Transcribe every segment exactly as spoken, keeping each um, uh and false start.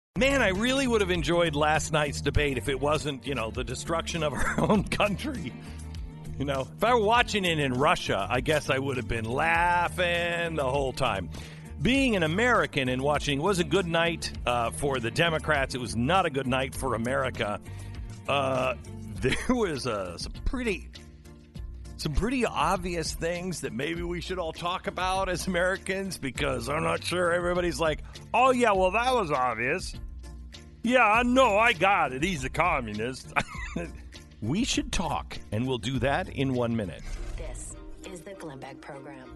Man, I really would have enjoyed last night's debate if it wasn't, you know, the destruction of our own country. You know, if I were watching it in Russia, I guess I would have been laughing the whole time. Being an American and watching, it was a good night uh, for the Democrats. It was not a good night for America. Uh, there was uh, some pretty... Some pretty obvious things that maybe we should all talk about as Americans, because I'm not sure everybody's like, oh, yeah, well, that was obvious. Yeah, I know, I got it. He's a communist. We should talk, and we'll do that in one minute. This is the Glenn Beck Program.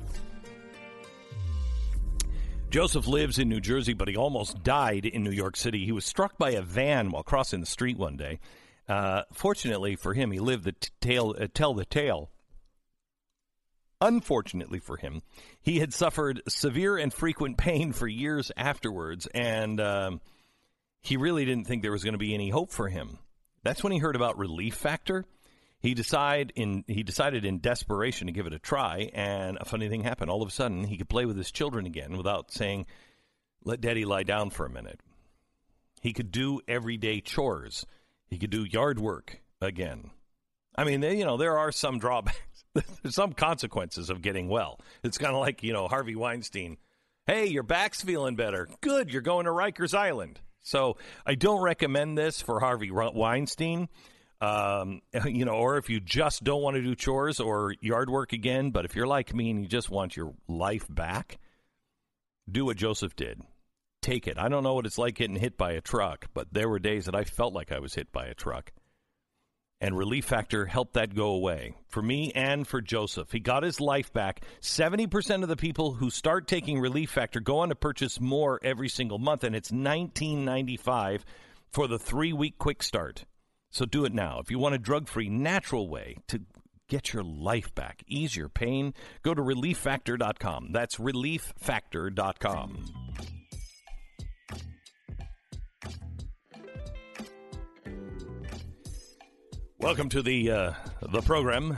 Joseph lives in New Jersey, but he almost died in New York City. He was struck by a van while crossing the street one day. Uh, fortunately for him, he lived to t- tale, uh, tell the tale. Unfortunately for him, he had suffered severe and frequent pain for years afterwards, and um, he really didn't think there was going to be any hope for him. That's when he heard about Relief Factor. He decide in he decided in desperation to give it a try, and a funny thing happened. All of a sudden, he could play with his children again without saying, "Let Daddy lie down for a minute." He could do everyday chores. He could do yard work again. I mean, they, you know, there are some drawbacks. There's some consequences of getting well. It's kind of like, you know, Harvey Weinstein. Hey, your back's feeling better. Good, you're going to Rikers Island. So I don't recommend this for Harvey Weinstein, um, you know, or if you just don't want to do chores or yard work again. But if you're like me and you just want your life back, do what Joseph did. Take it. I don't know what it's like getting hit by a truck, but there were days that I felt like I was hit by a truck. And Relief Factor helped that go away for me and for Joseph. He got his life back. seventy percent of the people who start taking Relief Factor go on to purchase more every single month, and it's nineteen ninety-five dollars for the three-week quick start. So do it now. If you want a drug-free, natural way to get your life back, ease your pain, go to relief factor dot com. That's relief factor dot com. Welcome to the uh, the program.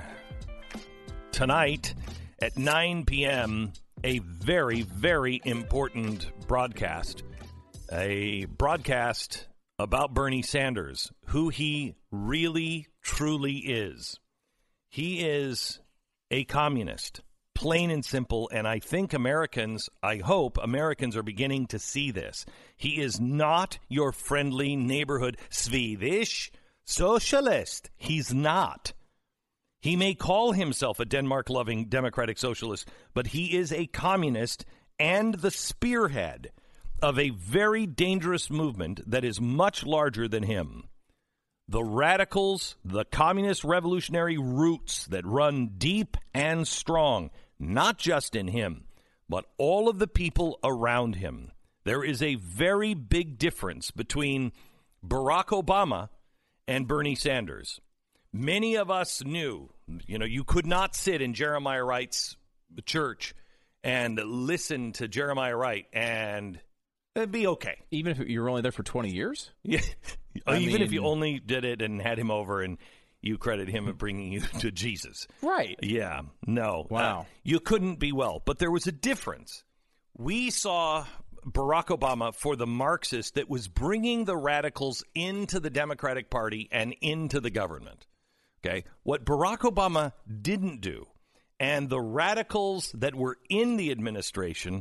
Tonight at nine p.m., a very, very important broadcast. A broadcast about Bernie Sanders, who he really, truly is. He is a communist, plain and simple, and I think Americans, I hope Americans are beginning to see this. He is not your friendly neighborhood Swedish socialist. He's not. He may call himself a Denmark-loving democratic socialist, but he is a communist and the spearhead of a very dangerous movement that is much larger than him. The radicals, the communist revolutionary roots that run deep and strong, not just in him, but all of the people around him. There is a very big difference between Barack Obama and Bernie Sanders. Many of us knew, you know, you could not sit in Jeremiah Wright's church and listen to Jeremiah Wright and it'd be okay. Even if you were only there for twenty years? Yeah. I Even mean, if you only did it and had him over and you credit him with bringing you to Jesus. Right. Yeah. No. Wow. Uh, you couldn't be well. But there was a difference. We saw Barack Obama for the Marxist that was bringing the radicals into the Democratic Party and into the government. Okay. What Barack Obama didn't do, and the radicals that were in the administration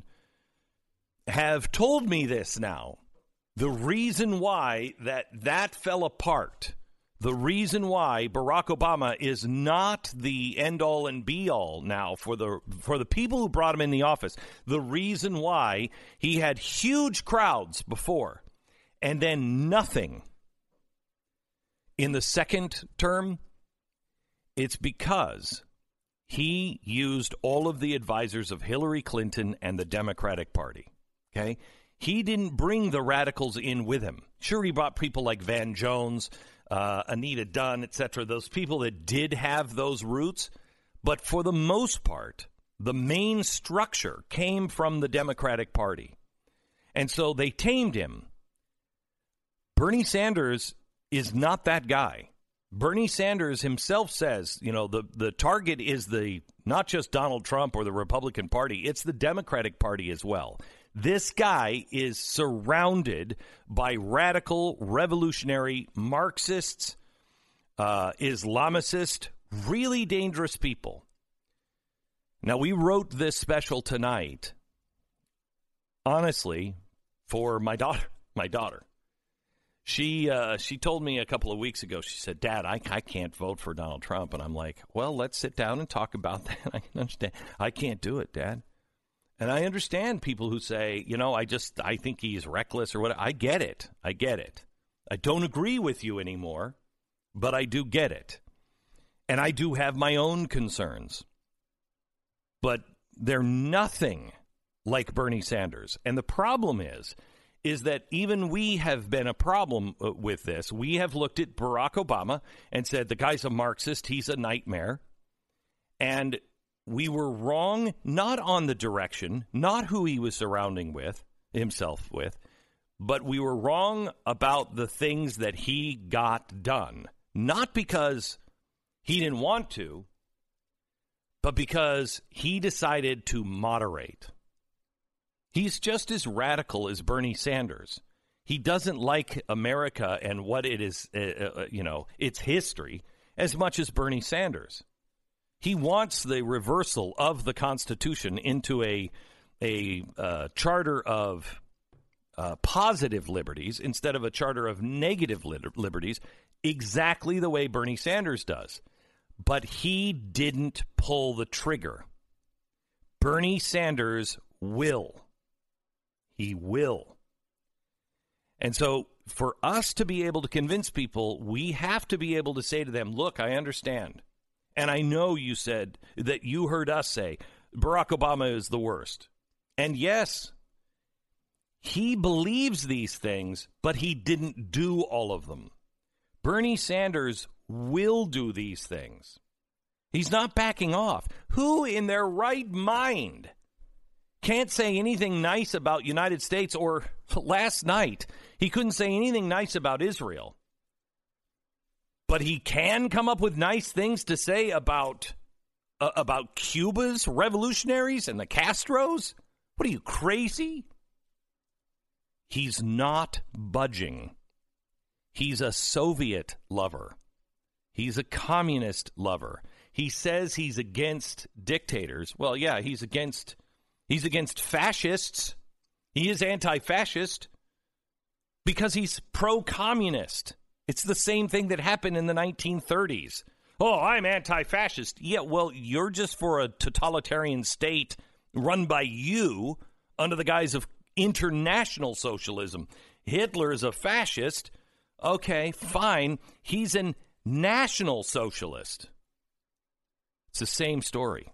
have told me this now, the reason why that that fell apart, the reason why Barack Obama is not the end-all and be-all now for the for the people who brought him in the office, the reason why he had huge crowds before and then nothing in the second term, it's because he used all of the advisors of Hillary Clinton and the Democratic Party. Okay? He didn't bring the radicals in with him. Sure, he brought people like Van Jones, uh, Anita Dunn, et cetera, those people that did have those roots. But for the most part, the main structure came from the Democratic Party. And so they tamed him. Bernie Sanders is not that guy. Bernie Sanders himself says, you know, the, the target is the not just Donald Trump or the Republican Party, it's the Democratic Party as well. This guy is surrounded by radical, revolutionary Marxists, uh, Islamicists, really dangerous people. Now, we wrote this special tonight, honestly, for my daughter. My daughter. She uh, she told me a couple of weeks ago, she said, Dad, I, I can't vote for Donald Trump. And I'm like, well, let's sit down and talk about that. I can understand. I can't do it, Dad. And I understand people who say, you know, I just, I think he's reckless or whatever. I get it. I get it. I don't agree with you anymore, but I do get it. And I do have my own concerns. But they're nothing like Bernie Sanders. And the problem is, is that even we have been a problem with this. We have looked at Barack Obama and said, the guy's a Marxist, he's a nightmare. And we were wrong, not on the direction, not who he was surrounding with, himself with, but we were wrong about the things that he got done. Not because he didn't want to, but because he decided to moderate. He's just as radical as Bernie Sanders. He doesn't like America and what it is, uh, uh, you know, its history as much as Bernie Sanders. He wants the reversal of the Constitution into a a uh, charter of uh, positive liberties instead of a charter of negative li- liberties, exactly the way Bernie Sanders does. But he didn't pull the trigger. Bernie Sanders will. He will. And so for us to be able to convince people, we have to be able to say to them, look, I understand. And I know you said that you heard us say Barack Obama is the worst. And yes, he believes these things, but he didn't do all of them. Bernie Sanders will do these things. He's not backing off. Who in their right mind can't say anything nice about United States? Or last night, he couldn't say anything nice about Israel. But he can come up with nice things to say about uh, about Cuba's revolutionaries and the Castros? What are you, crazy? He's not budging. He's a Soviet lover. He's a communist lover. He says he's against dictators. Well, yeah, he's against he's against fascists. He is anti-fascist because he's pro-communist. It's the same thing that happened in the nineteen thirties. Oh, I'm anti-fascist. Yeah, well, you're just for a totalitarian state run by you under the guise of international socialism. Hitler is a fascist. Okay, fine. He's a national socialist. It's the same story.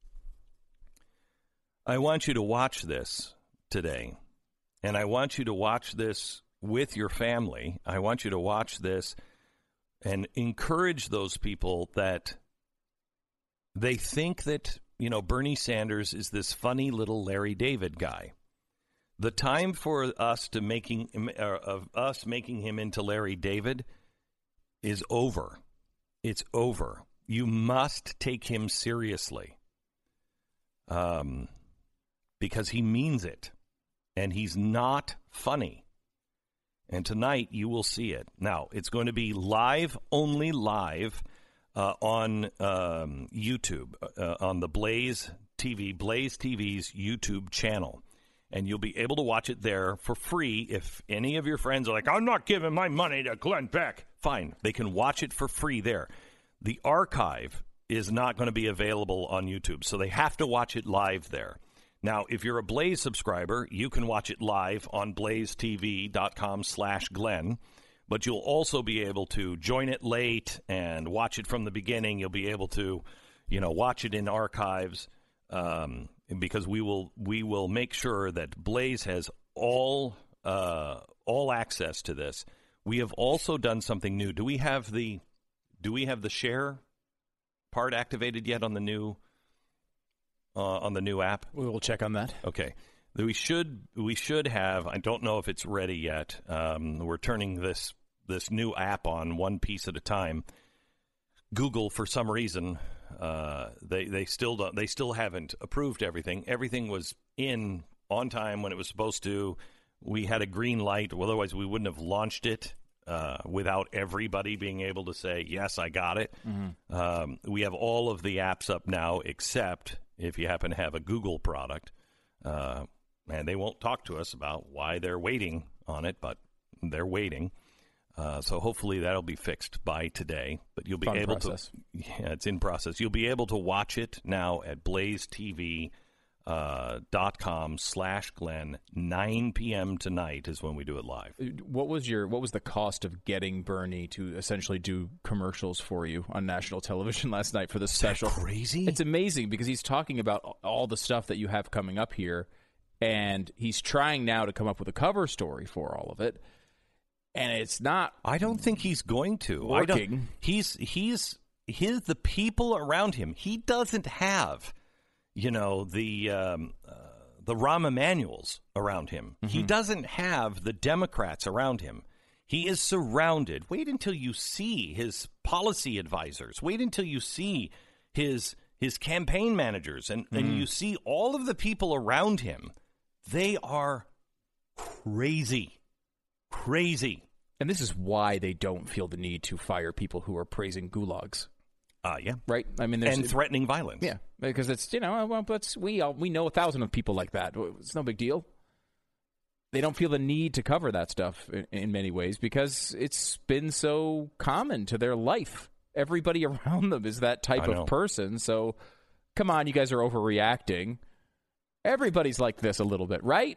I want you to watch this today, and I want you to watch this with your family. I want you to watch this and encourage those people that they think that, you know, Bernie Sanders is this funny little Larry David guy. The time for us to making uh, of us making him into Larry David is over. It's over. You must take him seriously, um, because he means it, and he's not funny. And tonight you will see it. Now, it's going to be live, only live, uh, on um, YouTube, uh, on the Blaze T V, Blaze T V's YouTube channel. And you'll be able to watch it there for free. If any of your friends are like, I'm not giving my money to Glenn Beck, fine. They can watch it for free there. The archive is not going to be available on YouTube, so they have to watch it live there. Now, if you're a Blaze subscriber, you can watch it live on blazetv.com slash Glenn, but you'll also be able to join it late and watch it from the beginning. You'll be able to, you know, watch it in archives, um, because we will we will make sure that Blaze has all uh, all access to this. We have also done something new. Do we have the do we have the share part activated yet on the new? Uh, on the new app? We will check on that. Okay. We should we should have, I don't know if it's ready yet. Um, we're turning this this new app on one piece at a time. Google, for some reason, uh, they they still don't they still haven't approved everything. Everything was in on time when it was supposed to. We had a green light. Otherwise, we wouldn't have launched it uh, without everybody being able to say, yes, I got it. Mm-hmm. Um, we have all of the apps up now, except if you happen to have a Google product. Uh, and they won't talk to us about why they're waiting on it, but they're waiting. Uh, so hopefully that'll be fixed by today. But you'll be Fun able process. to. Yeah, it's in process. You'll be able to watch it now at Blaze T V. Uh, dot com slash Glenn. nine p.m. tonight is when we do it live. What was your what was the cost of getting Bernie to essentially do commercials for you on national television last night for this special? Crazy. It's amazing because he's talking about all the stuff that you have coming up here, and he's trying now to come up with a cover story for all of it, and it's not. I don't think he's going to. I Working. don't, he's he's his the people around him. He doesn't have. You know, the um, uh, the Rahm Emanuels around him. Mm-hmm. He doesn't have the Democrats around him. He is surrounded. Wait until you see his policy advisors. Wait until you see his his campaign managers. And, mm-hmm. and you see all of the people around him. They are crazy. Crazy. And this is why they don't feel the need to fire people who are praising gulags. Uh, yeah. Right? I mean, there's, and threatening violence. Yeah, because it's, you know, well, that's, we all, we know a thousand of people like that. It's no big deal. They don't feel the need to cover that stuff in, in many ways because it's been so common to their life. Everybody around them is that type of person. So, come on, you guys are overreacting. Everybody's like this a little bit, right?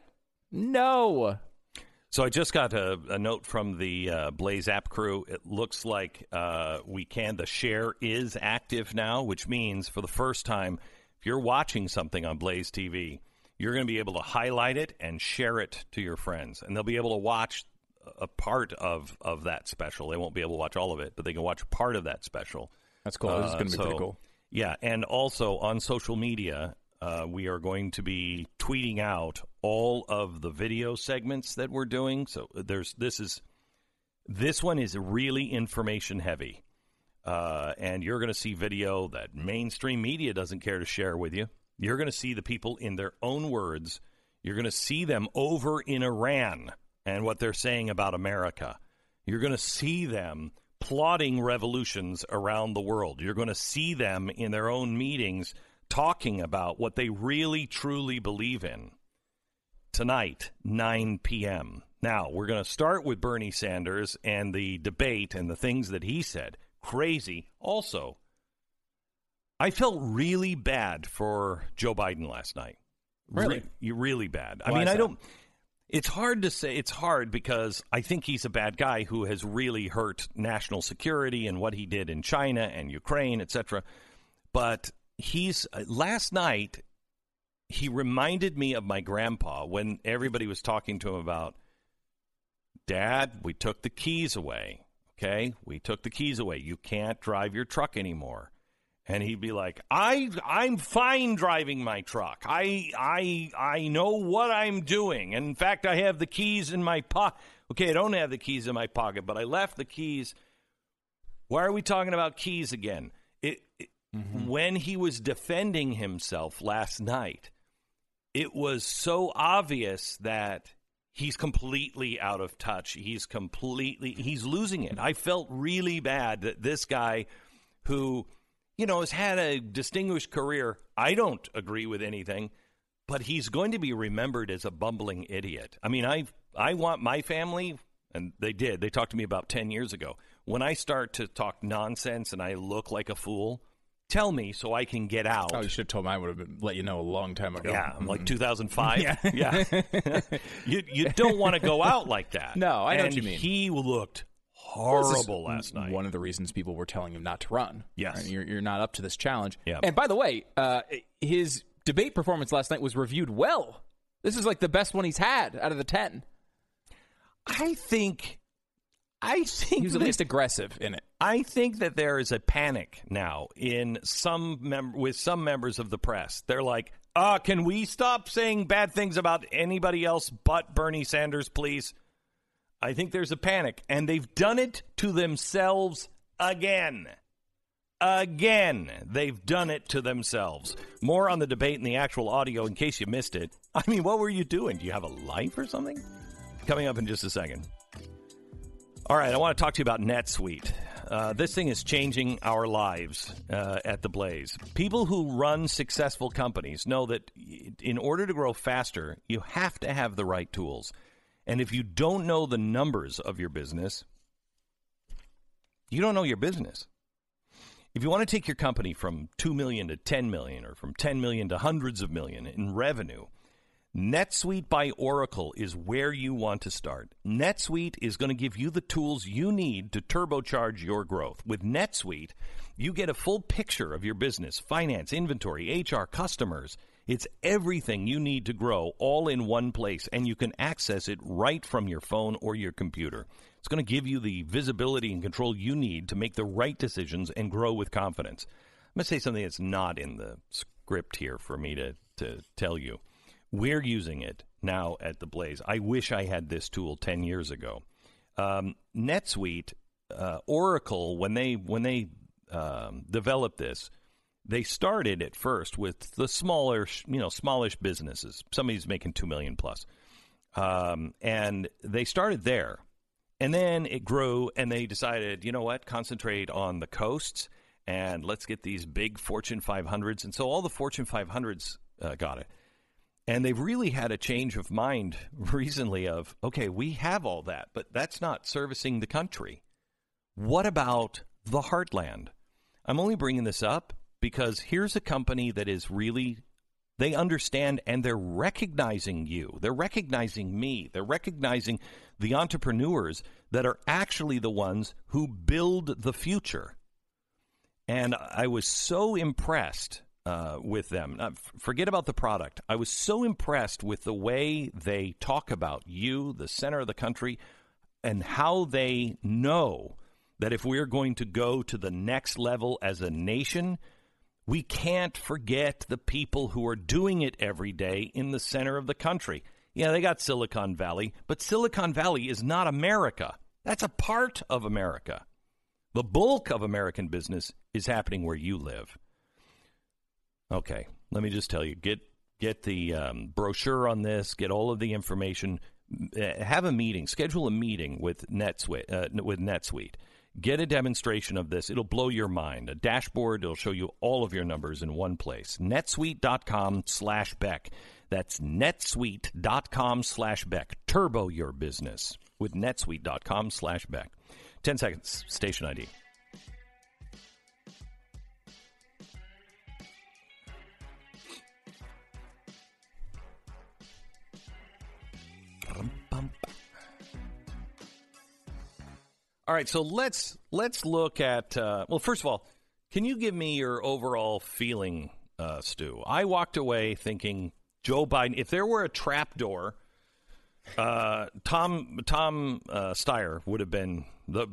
No. So I just got a, a note from the uh, Blaze app crew. It looks like uh, we can. The share is active now, which means for the first time, if you're watching something on Blaze T V, you're going to be able to highlight it and share it to your friends. And they'll be able to watch a part of, of that special. They won't be able to watch all of it, but they can watch part of that special. That's cool. Uh, this is going to be so, pretty cool. Yeah, and also on social media, Uh, we are going to be tweeting out all of the video segments that we're doing. So there's this is this one is really information heavy, uh, and you're going to see video that mainstream media doesn't care to share with you. You're going to see the people in their own words. You're going to see them over in Iran and what they're saying about America. You're going to see them plotting revolutions around the world. You're going to see them in their own meetings talking about what they really, truly believe in. Tonight, nine p.m. Now, we're going to start with Bernie Sanders and the debate and the things that he said. Crazy. Also, I felt really bad for Joe Biden last night. Really? Re- really bad. I Why mean, is I that? don't... It's hard to say. It's hard because I think he's a bad guy who has really hurt national security and what he did in China and Ukraine, et cetera. But he's last night, he reminded me of my grandpa when everybody was talking to him about, Dad, we took the keys away. Okay, we took the keys away. You can't drive your truck anymore. And he'd be like, I, I'm fine driving my truck. I, I, I know what I'm doing. And in fact, I have the keys in my pocket. Okay, I don't have the keys in my pocket, but I left the keys. Why are we talking about keys again? It, it mm-hmm. When he was defending himself last night, it was so obvious that he's completely out of touch. He's completely, he's losing it. I felt really bad that this guy who, you know, has had a distinguished career. I don't agree with anything, but he's going to be remembered as a bumbling idiot. I mean, I I want my family, and they did. They talked to me about ten years ago. When I start to talk nonsense and I look like a fool, tell me so I can get out. Oh, you should have told me. I would have been, let you know a long time ago. Yeah, mm-hmm. like two thousand five. Yeah. yeah. you you don't want to go out like that. No, I know and what you mean. He looked horrible last night. One of the reasons people were telling him not to run. Yes. Right? You're, you're not up to this challenge. Yeah. And by the way, uh, his debate performance last night was reviewed well. This is like the best one he's had out of the ten. I think... I think he was at that, least aggressive in it. I think that there is a panic now in some mem- with some members of the press. They're like, uh, can we stop saying bad things about anybody else but Bernie Sanders, please? I think there's a panic, and they've done it to themselves again. Again, they've done it to themselves. More on the debate and the actual audio in case you missed it. I mean, what were you doing? Do you have a life or something? Coming up in just a second. All right, I want to talk to you about NetSuite. Uh, this thing is changing our lives uh, at the Blaze. People who run successful companies know that in order to grow faster, you have to have the right tools. And if you don't know the numbers of your business, you don't know your business. If you want to take your company from two million dollars to ten million dollars or from ten million dollars to hundreds of million in revenue, NetSuite by Oracle is where you want to start. NetSuite is going to give you the tools you need to turbocharge your growth. With NetSuite, you get a full picture of your business, finance, inventory, H R, customers. It's everything you need to grow all in one place, and you can access it right from your phone or your computer. It's going to give you the visibility and control you need to make the right decisions and grow with confidence. I'm going to say something that's not in the script here for me to, to tell you. We're using it now at the Blaze. I wish I had this tool ten years ago. Um, NetSuite, uh, Oracle, when they when they um, developed this, they started at first with the smaller, you know, smallish businesses. Somebody's making two million plus, um, and they started there, and then it grew, and they decided, you know what, concentrate on the coasts, and let's get these big Fortune five hundreds, and so all the Fortune five hundreds uh, got it. And they've really had a change of mind recently of, okay, we have all that, but that's not servicing the country. What about the heartland? I'm only bringing this up because here's a company that is really, they understand and they're recognizing you. They're recognizing me. They're recognizing the entrepreneurs that are actually the ones who build the future. And I was so impressed Uh, with them. Uh, f- forget about the product. I was so impressed with the way they talk about you, the center of the country, and how they know that if we're going to go to the next level as a nation, we can't forget the people who are doing it every day in the center of the country. Yeah, they got Silicon Valley, but Silicon Valley is not America. That's a part of America. The bulk of American business is happening where you live. Okay, let me just tell you, get get the um, brochure on this, get all of the information, uh, have a meeting, schedule a meeting with NetSuite, uh, with NetSuite. Get a demonstration of this. It'll blow your mind. A dashboard, it'll show you all of your numbers in one place. netsuite.com slash Beck. That's netsuite.com slash Beck. Turbo your business with netsuite.com slash Beck. Ten seconds, station I D. All right, so let's let's look at, uh, well, first of all, can you give me your overall feeling, uh, Stu? I walked away thinking Joe Biden, if there were a trap door, uh, Tom Tom uh, Steyer would have been, the,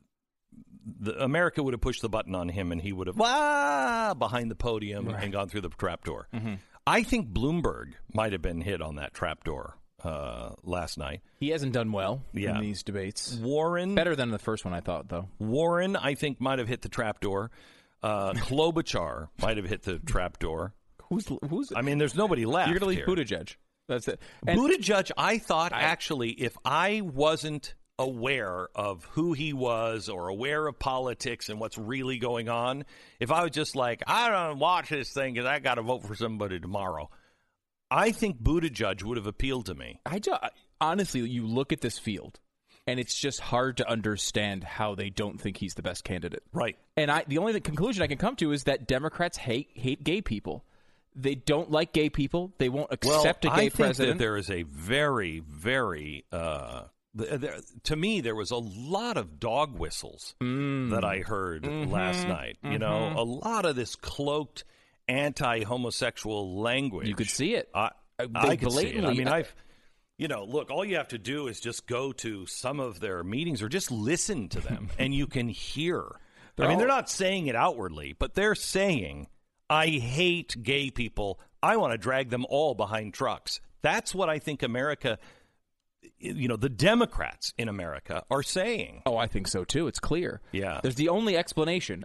the America would have pushed the button on him and he would have, wah, behind the podium right. and gone through the trap door. Mm-hmm. I think Bloomberg might have been hit on that trap door. Uh, last night. He hasn't done well yeah. in these debates. Warren. Better than the first one, I thought, though. Warren, I think, might have hit the trapdoor. Uh, Klobuchar might have hit the trapdoor. Who's, who's? I mean, there's nobody left. You're going to leave here. Buttigieg. That's it. And Buttigieg, I thought, I, actually, if I wasn't aware of who he was or aware of politics and what's really going on, if I was just like, I don't watch this thing because I got to vote for somebody tomorrow, I think Buttigieg would have appealed to me. I just, honestly, you look at this field, and it's just hard to understand how they don't think he's the best candidate. Right. And I, the only conclusion I can come to is that Democrats hate hate gay people. They don't like gay people. They won't accept well, a gay I think president. That there is a very, very, uh, there, to me, there was a lot of dog whistles mm. that I heard mm-hmm. last night. Mm-hmm. You know, a lot of this cloaked anti-homosexual language. You could see it. I, I could see it. I mean, I've, you know, look, all you have to do is just go to some of their meetings or just listen to them, and you can hear. I mean, all, they're not saying it outwardly, but they're saying, I hate gay people. I want to drag them all behind trucks. That's what I think America, you know, the Democrats in America are saying. Oh, I think so, too. It's clear. Yeah. There's the only explanation. I mean,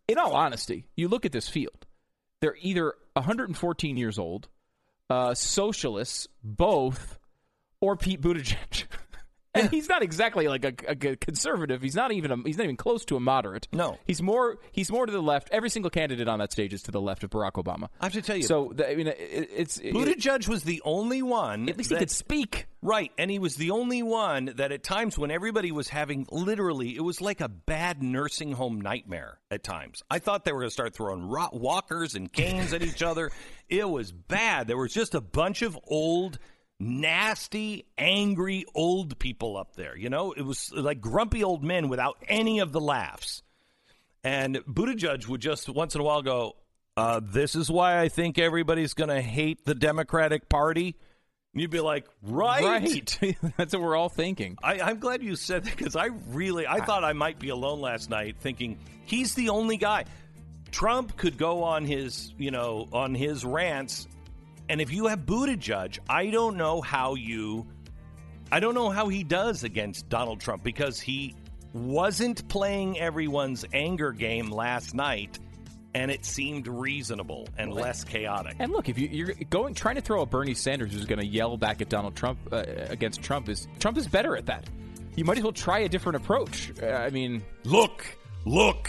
in all honesty, you look at this field. They're either one hundred fourteen years old, uh, socialists, both, or Pete Buttigieg. And he's not exactly like a, a conservative. He's not even a, he's not even close to a moderate. No, he's more he's more to the left. Every single candidate on that stage is to the left of Barack Obama. I have to tell you. So the, I mean, it, it's Buttigieg it, was the only one. At least that, he could speak, right? And he was the only one that at times when everybody was having literally, it was like a bad nursing home nightmare. At times, I thought they were going to start throwing rock, walkers and canes at each other. It was bad. There was just a bunch of old, nasty, angry old people up there. You know, it was like grumpy old men without any of the laughs. And Buttigieg would just once in a while go, uh, this is why I think everybody's going to hate the Democratic Party. And you'd be like, right. Right. That's what we're all thinking. I, I'm glad you said that because I really, I thought I might be alone last night thinking he's the only guy. Trump could go on his, you know, on his rants. And if you have Buttigieg, I don't know how you, I don't know how he does against Donald Trump because he wasn't playing everyone's anger game last night, and it seemed reasonable and less chaotic. And look, if you, you're going trying to throw a Bernie Sanders who's going to yell back at Donald Trump uh, against Trump is Trump is better at that. You might as well try a different approach. Uh, I mean, look, look.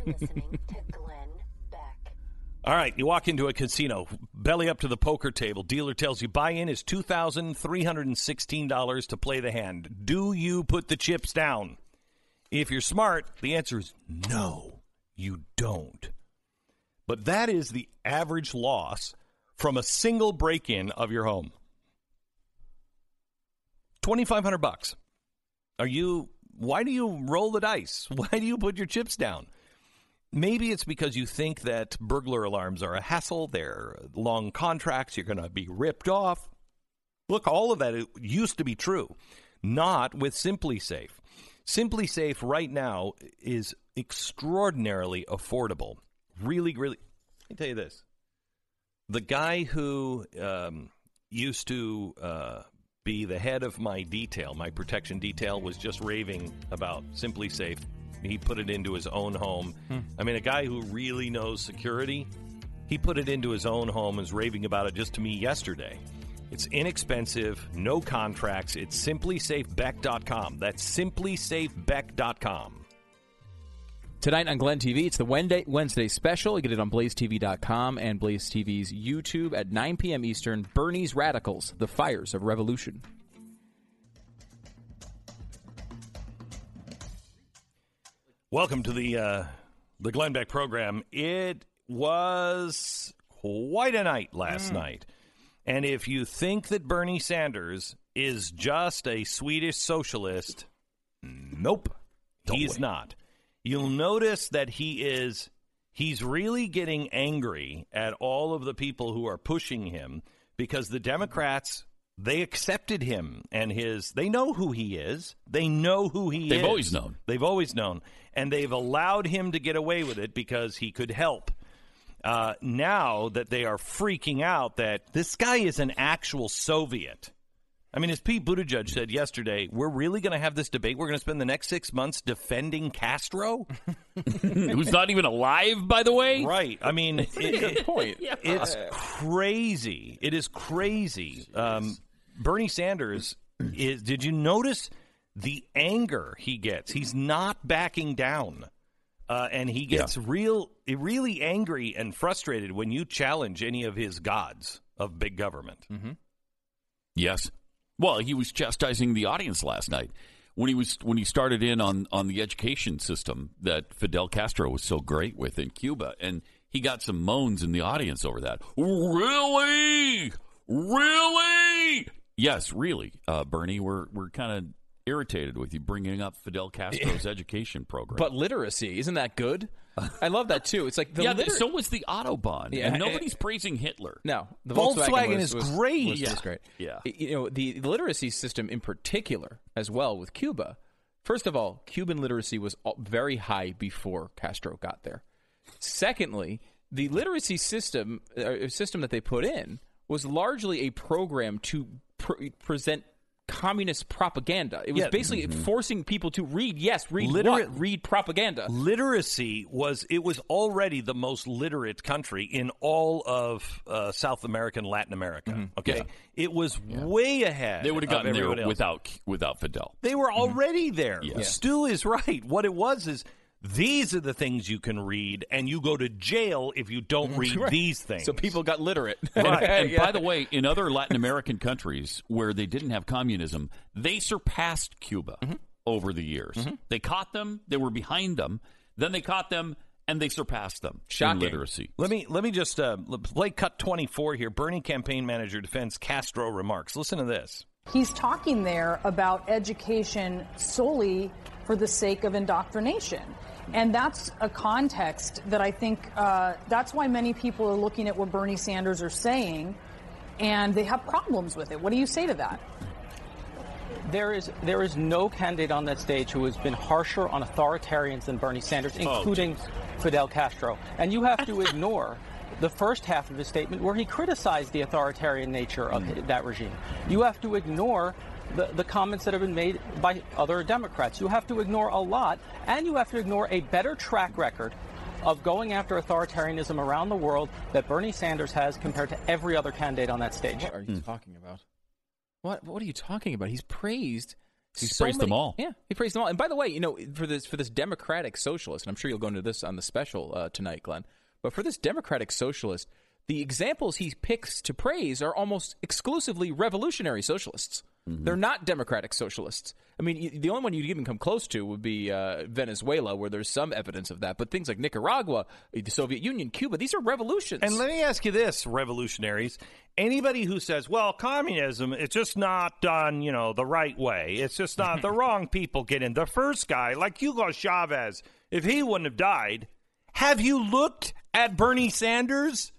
All right, you walk into a casino, belly up to the poker table. Dealer tells you buy-in is two thousand three hundred sixteen dollars to play the hand. Do you put the chips down? If you're smart, the answer is no, you don't. But that is the average loss from a single break-in of your home. twenty-five hundred bucks. Are you, why do you roll the dice? Why do you put your chips down? Maybe it's because you think that burglar alarms are a hassle. They're long contracts. You're going to be ripped off. Look, all of that used to be true. Not with Simply Safe. Simply Safe right now is extraordinarily affordable. Really, really. Let me tell you this. The guy who um, used to uh, be the head of my detail, my protection detail, was just raving about Simply Safe. He put it into his own home. Hmm. I mean, a guy who really knows security, he put it into his own home and was raving about it just to me yesterday. It's inexpensive, no contracts. It's simply safe beck dot com. That's simply safe beck dot com. Tonight on Glenn T V, it's the Wednesday, Wednesday special. You get it on blaze t v dot com and Blaze T V's YouTube at nine p.m. Eastern. Bernie's Radicals, The Fires of Revolution. Welcome to the uh, the Glenn Beck program. It was quite a night last mm. night. And if you think that Bernie Sanders is just a Swedish socialist, nope, Don't he's wait. not. You'll notice that he is, he's really getting angry at all of the people who are pushing him because the Democrats, they accepted him and his, they know who he is. They know who he They've is. They've always known. They've always known. And they've allowed him to get away with it because he could help. Uh, now that they are freaking out that this guy is an actual Soviet. I mean, as Pete Buttigieg said yesterday, we're really going to have this debate. We're going to spend the next six months defending Castro? Who's not even alive, by the way? Right. I mean, it, good point. It, it's crazy. It is crazy. Um, Bernie Sanders, is. Did you notice the anger he gets? He's not backing down. Uh, and he gets yeah. real, really angry and frustrated when you challenge any of his gods of big government. Mm-hmm. Yes. Well, he was chastising the audience last night when he was when he started in on, on the education system that Fidel Castro was so great with in Cuba, and he got some moans in the audience over that. Really, really? Yes, really, uh, Bernie. We're we're kind of irritated with you bringing up Fidel Castro's education program. But literacy, isn't that good? I love that, too. It's like the yeah, liter- so was the Autobahn. Yeah, and nobody's it, praising Hitler. No. The Volkswagen, Volkswagen was, is was, great. Was, yeah. was great. Yeah. You know, the, the literacy system in particular, as well, with Cuba. First of all, Cuban literacy was very high before Castro got there. Secondly, the literacy system, uh, system that they put in was largely a program to pr- present communist propaganda. It was Yeah. basically Mm-hmm. forcing people to read. Yes, read Literate- what? Read propaganda. Literacy was it was already the most literate country in all of uh, South America and Latin America. Mm-hmm. Okay, Yeah. it was way ahead. They would have of gotten there everyone else. without without Fidel. They were already there. Yeah. Stu is right. What it was is these are the things you can read, and you go to jail if you don't read Right. these things. So people got literate. Right. And Yeah. by the way, in other Latin American countries where they didn't have communism, they surpassed Cuba Mm-hmm. over the years. They caught them, they were behind them, then they caught them, and they surpassed them Shocking. in literacy. Let me let me just uh, play cut twenty-four here. Bernie campaign manager defends Castro remarks. Listen to this. He's talking there about education solely for the sake of indoctrination. And that's a context that I think uh, that's why many people are looking at what Bernie Sanders are saying, and they have problems with it. What do you say to that? There is there is no candidate on that stage who has been harsher on authoritarians than Bernie Sanders, including Fidel Castro. And you have to ignore the first half of his statement where he criticized the authoritarian nature of that regime. You have to ignore the, the comments that have been made by other Democrats. You have to ignore a lot, and you have to ignore a better track record of going after authoritarianism around the world that Bernie Sanders has compared to every other candidate on that stage. What are you talking about? What What are you talking about? He's praised. He's so praised many- them all. Yeah, he praised them all. And by the way, you know, for this for this Democratic socialist, and I'm sure you'll go into this on the special uh, tonight, Glenn. But for this Democratic socialist, the examples he picks to praise are almost exclusively revolutionary socialists. Mm-hmm. They're not democratic socialists. I mean, y- the only one you'd even come close to would be uh, Venezuela, where there's some evidence of that. But things like Nicaragua, the Soviet Union, Cuba, these are revolutions. And let me ask you this, revolutionaries. Anybody who says, well, communism, it's just not done, you know, the right way. It's just not the wrong people get in. The first guy, like Hugo Chavez, if he wouldn't have died, have you looked at Bernie Sanders?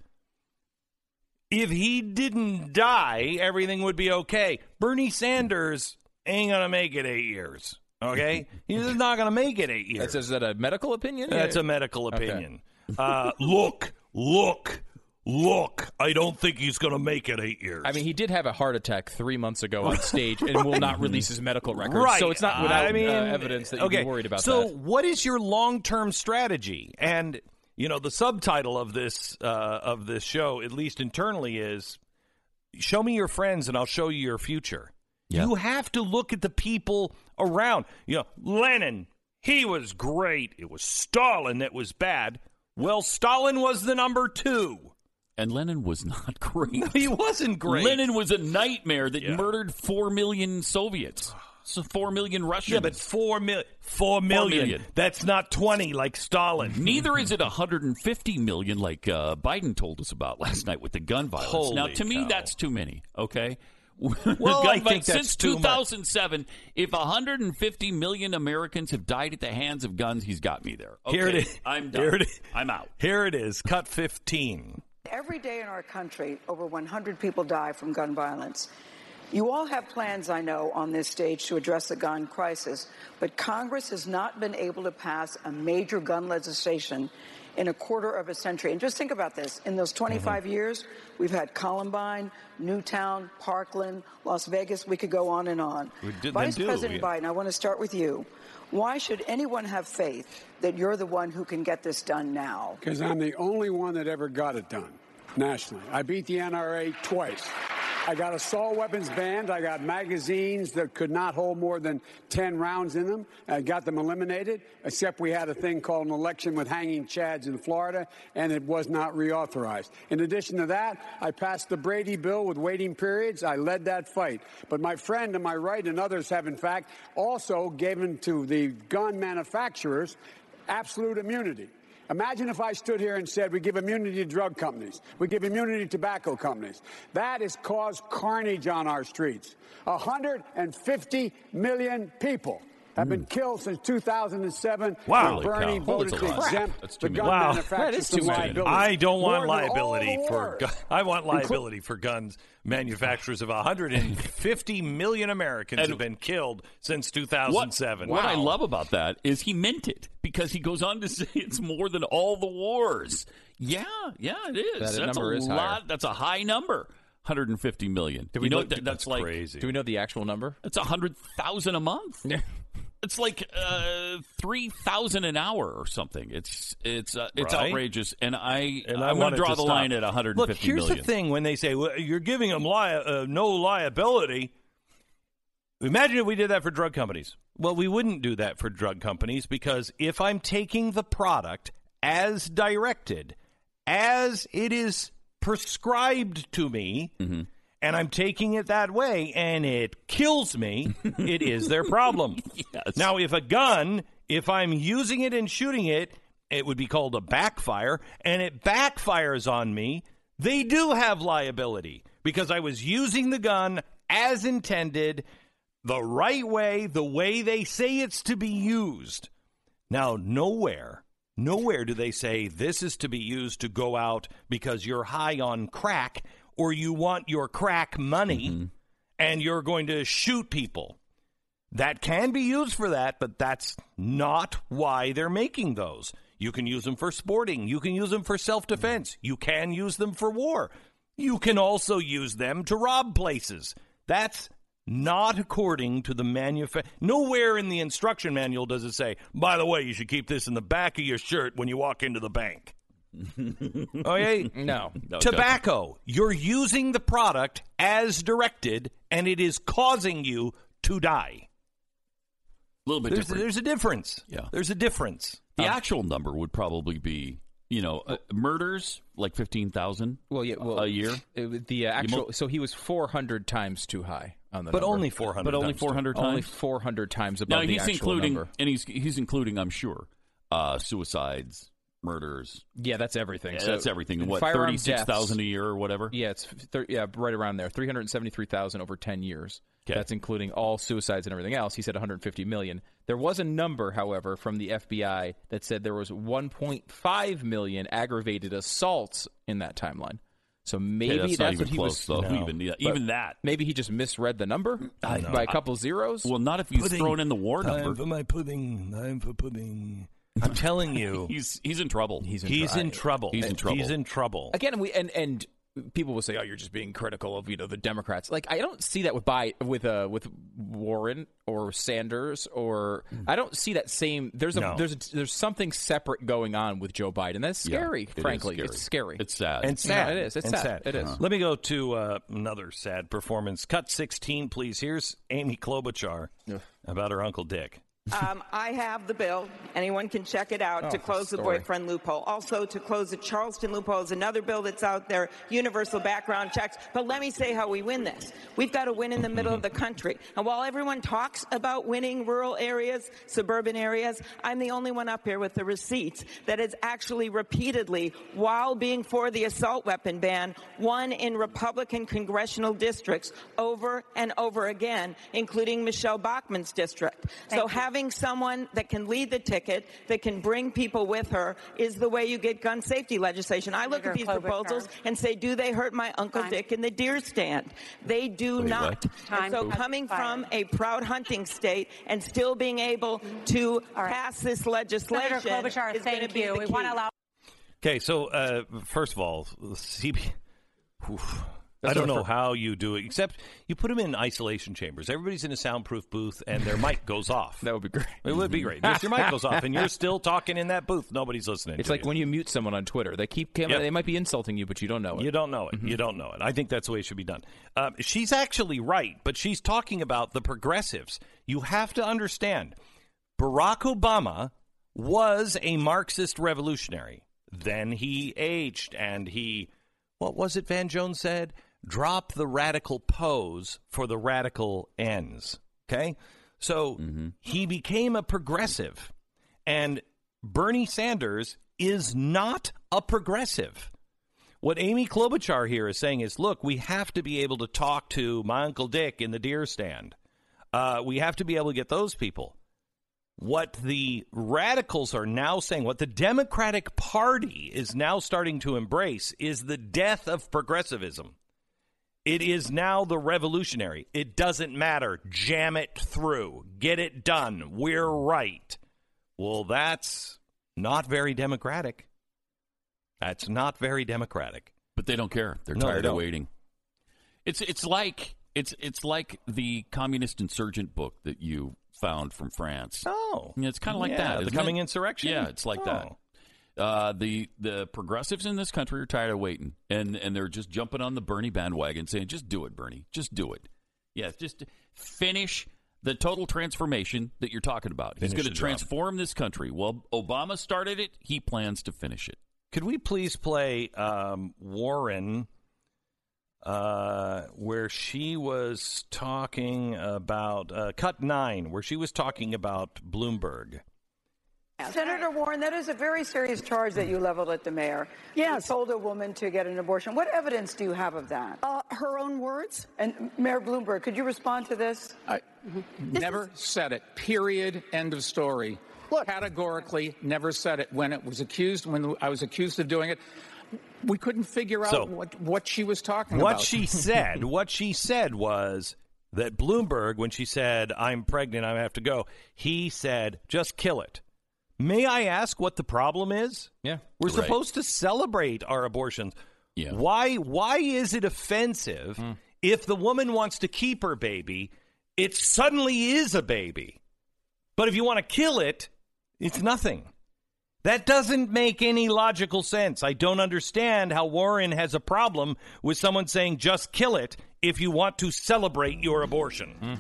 If he didn't die, everything would be okay. Bernie Sanders ain't going to make it eight years, okay? He's not going to make it eight years. That's, is that a medical opinion? That's a medical opinion. Uh, look, look, look. I don't think he's going to make it eight years. I mean, he did have a heart attack three months ago on stage and will not release his medical records. right. So it's not without I mean, uh, evidence that you'd okay. be worried about so that. what is your long-term strategy? And, you know, the subtitle of this uh, of this show, at least internally, is show me your friends and I'll show you your future. Yeah. You have to look at the people around. You know, Lenin, he was great. It was Stalin that was bad. Well, Stalin was the number two. And Lenin was not great. He wasn't great. Lenin was a nightmare that Yeah. murdered four million Soviets. So four million Russians. Yeah, but four, mil- four million. million. That's not twenty like Stalin. Neither is it one hundred fifty million like uh, Biden told us about last night with the gun violence. Holy now, to me, cow. that's too many, okay? Well, Gun I think violence- that's since too much. two thousand seven, if one hundred fifty million Americans have died at the hands of guns, he's got me there. Okay, Here it is. I'm done. Here it is. I'm out. Here it is. Cut fifteen. Every day in our country, over one hundred people die from gun violence. You all have plans, I know, on this stage to address the gun crisis, but Congress has not been able to pass a major gun legislation in a quarter of a century. And just think about this. In those twenty-five Mm-hmm. years, we've had Columbine, Newtown, Parkland, Las Vegas. We could go on and on. We did- Vice they do, President yeah. Biden, I want to start with you. Why should anyone have faith that you're the one who can get this done now? Because I'm the only one that ever got it done nationally. I beat the N R A twice. I got assault weapons banned. I got magazines that could not hold more than ten rounds in them. I got them eliminated, except we had a thing called an election with hanging chads in Florida, and it was not reauthorized. In addition to that, I passed the Brady bill with waiting periods. I led that fight. But my friend to my right and others have, in fact, also given to the gun manufacturers absolute immunity. Imagine if I stood here and said we give immunity to drug companies, we give immunity to tobacco companies. That has caused carnage on our streets. one hundred fifty million people have been killed since two thousand seven. Wow. Holy when Bernie cow. voted That's to a lot. exempt That's the too gun many. Wow. manufacturers That is too from many. liability. I don't want More than all liability the for. wars. Gun, I want liability for guns manufacturers of one hundred fifty million Americans And- have been killed since two thousand seven. What, what I love about that is he meant it because he goes on to say it's more than all the wars. Yeah, yeah, it is. That That's number a is lot. higher. That's a high number. hundred fifty million. Do we you know know- what that, that's, That's like? crazy. Do we know the actual number? It's a hundred thousand a month. It's like uh, three thousand an hour or something. It's it's uh, it's Right. outrageous, and I And I I'm going want to it draw to the stop. line at one hundred fifty Look, here's million. the thing: when they say well, you're giving them li- uh, no liability, imagine if we did that for drug companies. Well, we wouldn't do that for drug companies because if I'm taking the product as directed, as it is prescribed to me. Mm-hmm. And I'm taking it that way, and it kills me, it is their problem. Yes. Now, if a gun, if I'm using it and shooting it, it would be called a backfire, and it backfires on me, they do have liability because I was using the gun as intended, the right way, the way they say it's to be used. Now, nowhere, nowhere do they say this is to be used to go out because you're high on crack or you want your crack money mm-hmm. and you're going to shoot people. That can be used for that, but that's not why they're making those. You can use them for sporting. You can use them for self-defense. You can use them for war. You can also use them to rob places. That's not according to the manufacturer. Nowhere in the instruction manual does it say, by the way, you should keep this in the back of your shirt when you walk into the bank. Okay? No. No, Tobacco. You're using the product as directed, and it is causing you to die. A little bit There's, different. there's a difference. Yeah. There's a difference. The Um, actual number would probably be, you know, uh, murders like fifteen thousand. Well, yeah, well, a year. It, was the uh, actual. mo- so he was four hundred times too high on the But number. only four hundred But only times. four hundred Only times. four hundred times Now above the he's actual including, number. and he's he's including, I'm sure, uh, suicides, murders. Yeah, that's everything. Yeah, So that's everything. What, firearm thirty-six thousand deaths- a year or whatever? Yeah, it's thir- yeah, right around there. three hundred seventy-three thousand over ten years. Okay. That's including all suicides and everything else. He said one hundred fifty million. There was a number, however, from the F B I that said there was one point five million aggravated assaults in that timeline. So maybe Okay, that's not that's even what he close, was. though. No. Even, yeah, But even that. Maybe he just misread the number I know. by a couple zeros. Well, not if he's Pudding. thrown in the war Time number. for my pudding. Time for pudding. I'm telling you, He's he's in trouble. He's in, he's tr- in I- trouble. He's in trouble. He's in trouble. Again, we and and people will say, "Oh, you're just being critical of you know the Democrats." Like I don't see that with Bi with uh with Warren or Sanders or I don't see that same. There's a No. there's a, there's something separate going on with Joe Biden. That's Yeah, scary. it is frankly, scary. it's scary. It's sad. And sad. Yeah, it is. It's and sad. It is. Uh-huh. Let me go to uh, another sad performance. Cut sixteen, please. Here's Amy Klobuchar about her Uncle Dick. Um, I have the bill. Anyone can check it out Oh, to close the story. boyfriend loophole. Also, to close the Charleston loophole is another bill that's out there, universal background checks. But let me say how we win this. We've got to win in the middle of the country. And while everyone talks about winning rural areas, suburban areas, I'm the only one up here with the receipts that has actually repeatedly, while being for the assault weapon ban, won in Republican congressional districts over and over again, including Michelle Bachmann's district. So having someone that can lead the ticket, that can bring people with her, is the way you get gun safety legislation. I look at these proposals and say, do they hurt my Uncle Dick in the deer stand? They do Wait, not. what? And so coming from a proud hunting state and still being able to pass this legislation is going to be the key. Okay, so uh, first of all, C B. Oof. I don't know how you do it, except you put them in isolation chambers. Everybody's in a soundproof booth, and their mic goes off. That would be great. It would be great. Just your mic goes off, and you're still talking in that booth. Nobody's listening. It's to like you. when you mute someone on Twitter. They keep coming, Yep. they might be insulting you, but you don't know it. You don't know it. Mm-hmm. You don't know it. I think that's the way it should be done. Uh, she's actually right, but she's talking about the progressives. You have to understand, Barack Obama was a Marxist revolutionary. Then he aged, and he, what was it Van Jones said? Drop the radical pose for the radical ends. Okay? So Mm-hmm. he became a progressive. And Bernie Sanders is not a progressive. What Amy Klobuchar here is saying is, look, we have to be able to talk to my Uncle Dick in the deer stand. Uh, we have to be able to get those people. What the radicals are now saying, what the Democratic Party is now starting to embrace, is the death of progressivism. It is now the revolutionary. It doesn't matter. Jam it through. Get it done. We're right. Well, that's not very democratic. That's not very democratic. But they don't care. They're No, they tired of don't. waiting. It's it's like it's it's like the communist insurgent book that you found from France. Oh, yeah, it's kind of like yeah, that. The isn't coming it? insurrection. Yeah, it's like oh. that. Uh, the the progressives in this country are tired of waiting, and and they're just jumping on the Bernie bandwagon, saying, "Just do it, Bernie. Just do it. Yeah, just finish the total transformation that you're talking about. He's going to transform this country. Well, Obama started it. He plans to finish it." Could we please play um, Warren, uh, where she was talking about uh, cut nine, where she was talking about Bloomberg. Senator Warren, that is a very serious charge that you leveled at the mayor. Yes. You told a woman to get an abortion. What evidence do you have of that? Uh, her own words. And Mayor Bloomberg, could you respond to this? I never is... said it. Period. End of story. Look. Categorically never said it. When it was accused, when I was accused of doing it, we couldn't figure out so, what, what she was talking what about. What she said, what she said was that Bloomberg, when she said, "I'm pregnant, I have to go," he said, "Just kill it." May I ask what the problem is? Yeah. We're right. supposed to celebrate our abortions. Yeah. Why why is it offensive mm. if the woman wants to keep her baby, it suddenly is a baby? But if you want to kill it, it's nothing. That doesn't make any logical sense. I don't understand how Warren has a problem with someone saying just kill it if you want to celebrate your abortion. Mm.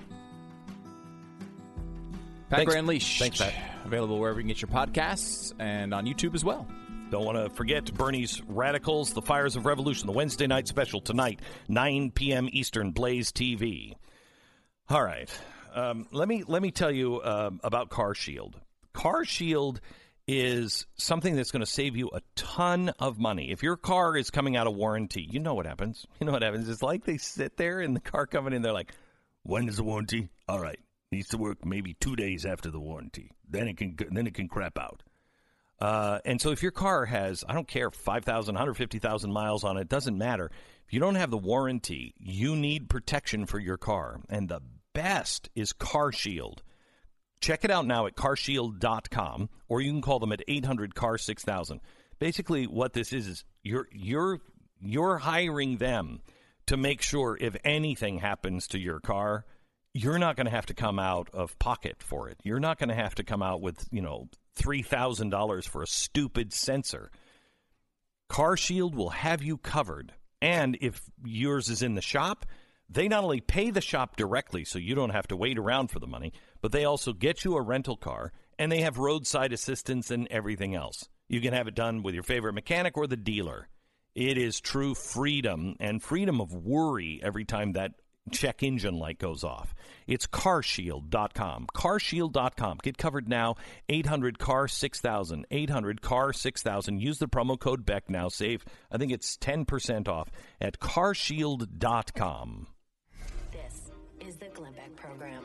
Pat Thanks. Gray Unleashed. Thanks, Pat. Available wherever you can get your podcasts and on YouTube as well. Don't want to forget Bernie's Radicals, The Fires of Revolution, the Wednesday night special tonight, nine p.m. Eastern, Blaze T V. All right. Um, let me let me tell you uh, about CarShield. CarShield is something that's going to save you a ton of money. If your car is coming out of warranty, you know what happens. You know what happens. It's like they sit there in the car company and they're like, "When is the warranty? All right. Needs to work maybe two days after the warranty. Then it can then it can crap out." Uh, and so if your car has, I don't care, five thousand, one hundred fifty thousand miles on it, doesn't matter. If you don't have the warranty, you need protection for your car. And the best is CarShield. Check it out now at car shield dot com, or you can call them at eight hundred car six thousand. Basically what this is is you're you're you're hiring them to make sure if anything happens to your car, you're not going to have to come out of pocket for it. You're not going to have to come out with, you know, three thousand dollars for a stupid sensor. CarShield will have you covered. And if yours is in the shop, they not only pay the shop directly so you don't have to wait around for the money, but they also get you a rental car, and they have roadside assistance and everything else. You can have it done with your favorite mechanic or the dealer. It is true freedom and freedom of worry every time that check engine light goes off. It's car shield dot com. car shield dot com. Get covered now. eight hundred car six thousand. eight hundred car six thousand. Use the promo code Beck now. Save, I think it's ten percent off at car shield dot com. This is the Glenn Beck Program.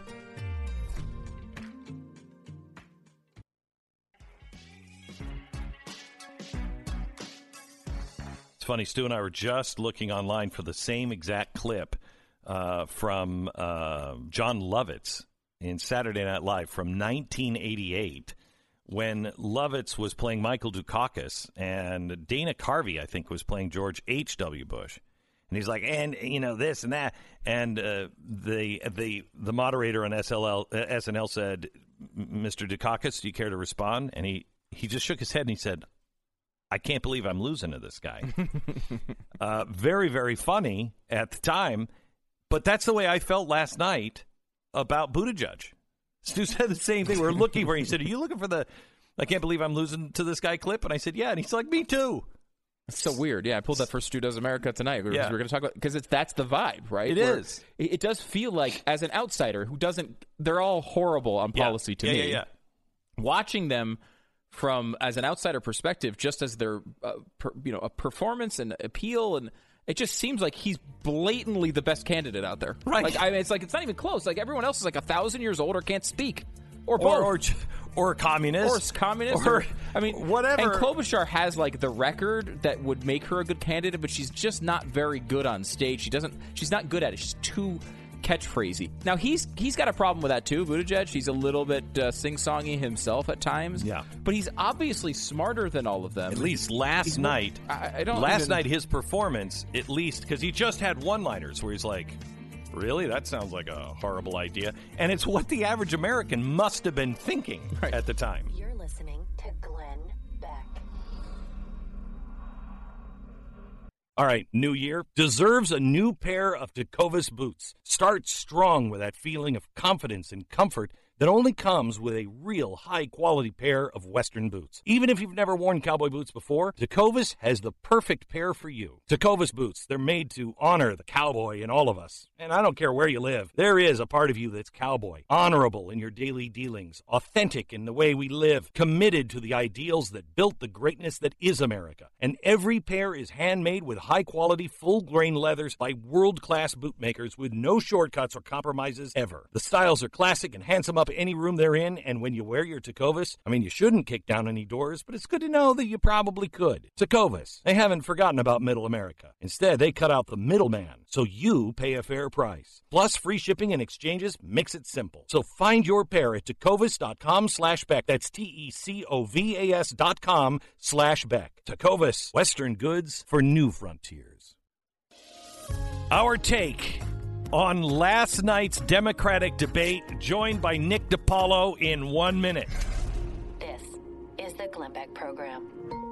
It's funny, Stu and I were just looking online for the same exact clip Uh, from uh, John Lovitz in Saturday Night Live from nineteen eighty-eight, when Lovitz was playing Michael Dukakis and Dana Carvey, I think, was playing George H W. Bush. And he's like, and, you know, this and that. And uh, the the the moderator on S L L, uh, S N L said, "Mister Dukakis, do you care to respond?" And he, he just shook his head and he said, "I can't believe I'm losing to this guy." uh, very, very funny at the time. But that's the way I felt last night about Buttigieg. Stu said the same thing. We were looking for him. He said, "Are you looking for the I can't believe I'm losing to this guy clip?" And I said, "Yeah." And he's like, "Me too." It's so weird. Yeah, I pulled that for Stu Does America tonight. We yeah. were going to talk about because it's that's the vibe, right? It Where is. It, it does feel like, as an outsider who doesn't, they're all horrible on policy yeah. to yeah, me. Yeah, yeah. Watching them from as an outsider perspective, just as their uh, per, you know a performance and appeal and. It just seems like he's blatantly the best candidate out there. Right. Like I mean, it's like it's not even close. Like everyone else is like a thousand years old or can't speak, or both, or or, or a communist, or a communist, or, or I mean, whatever. And Klobuchar has like the record that would make her a good candidate, but she's just not very good on stage. She doesn't. She's not good at it. She's too catchphrasey. Now, he's he's got a problem with that, too, Buttigieg. He's a little bit uh, sing-songy himself at times. Yeah. But he's obviously smarter than all of them. At least last he's, night. I, I don't last even, night, his performance, at least, because he just had one-liners where he's like, really? That sounds like a horrible idea. And it's what the average American must have been thinking right. at the time. You're listening to Glenn Beck. All right, new year deserves a new pair of Tecovas boots. Start strong with that feeling of confidence and comfort that only comes with a real high-quality pair of Western boots. Even if you've never worn cowboy boots before, Tecovas has the perfect pair for you. Tecovas boots, they're made to honor the cowboy in all of us. And I don't care where you live, there is a part of you that's cowboy. Honorable in your daily dealings, authentic in the way we live, committed to the ideals that built the greatness that is America. And every pair is handmade with high-quality, full-grain leathers by world-class bootmakers with no shortcuts or compromises ever. The styles are classic and handsome up any room they're in, and when you wear your Tecovas, I mean, you shouldn't kick down any doors, but it's good to know that you probably could. Tecovas, they haven't forgotten about middle America. Instead, they cut out the middleman, so you pay a fair price. Plus, free shipping and exchanges makes it simple. So find your pair at tecovas.com slash Beck. That's T-E-C-O-V-A-S dot com slash Beck. Tecovas, Western goods for new frontiers. Our take on last night's Democratic debate, joined by Nick DiPaolo in one minute. This is the Glenn Beck Program.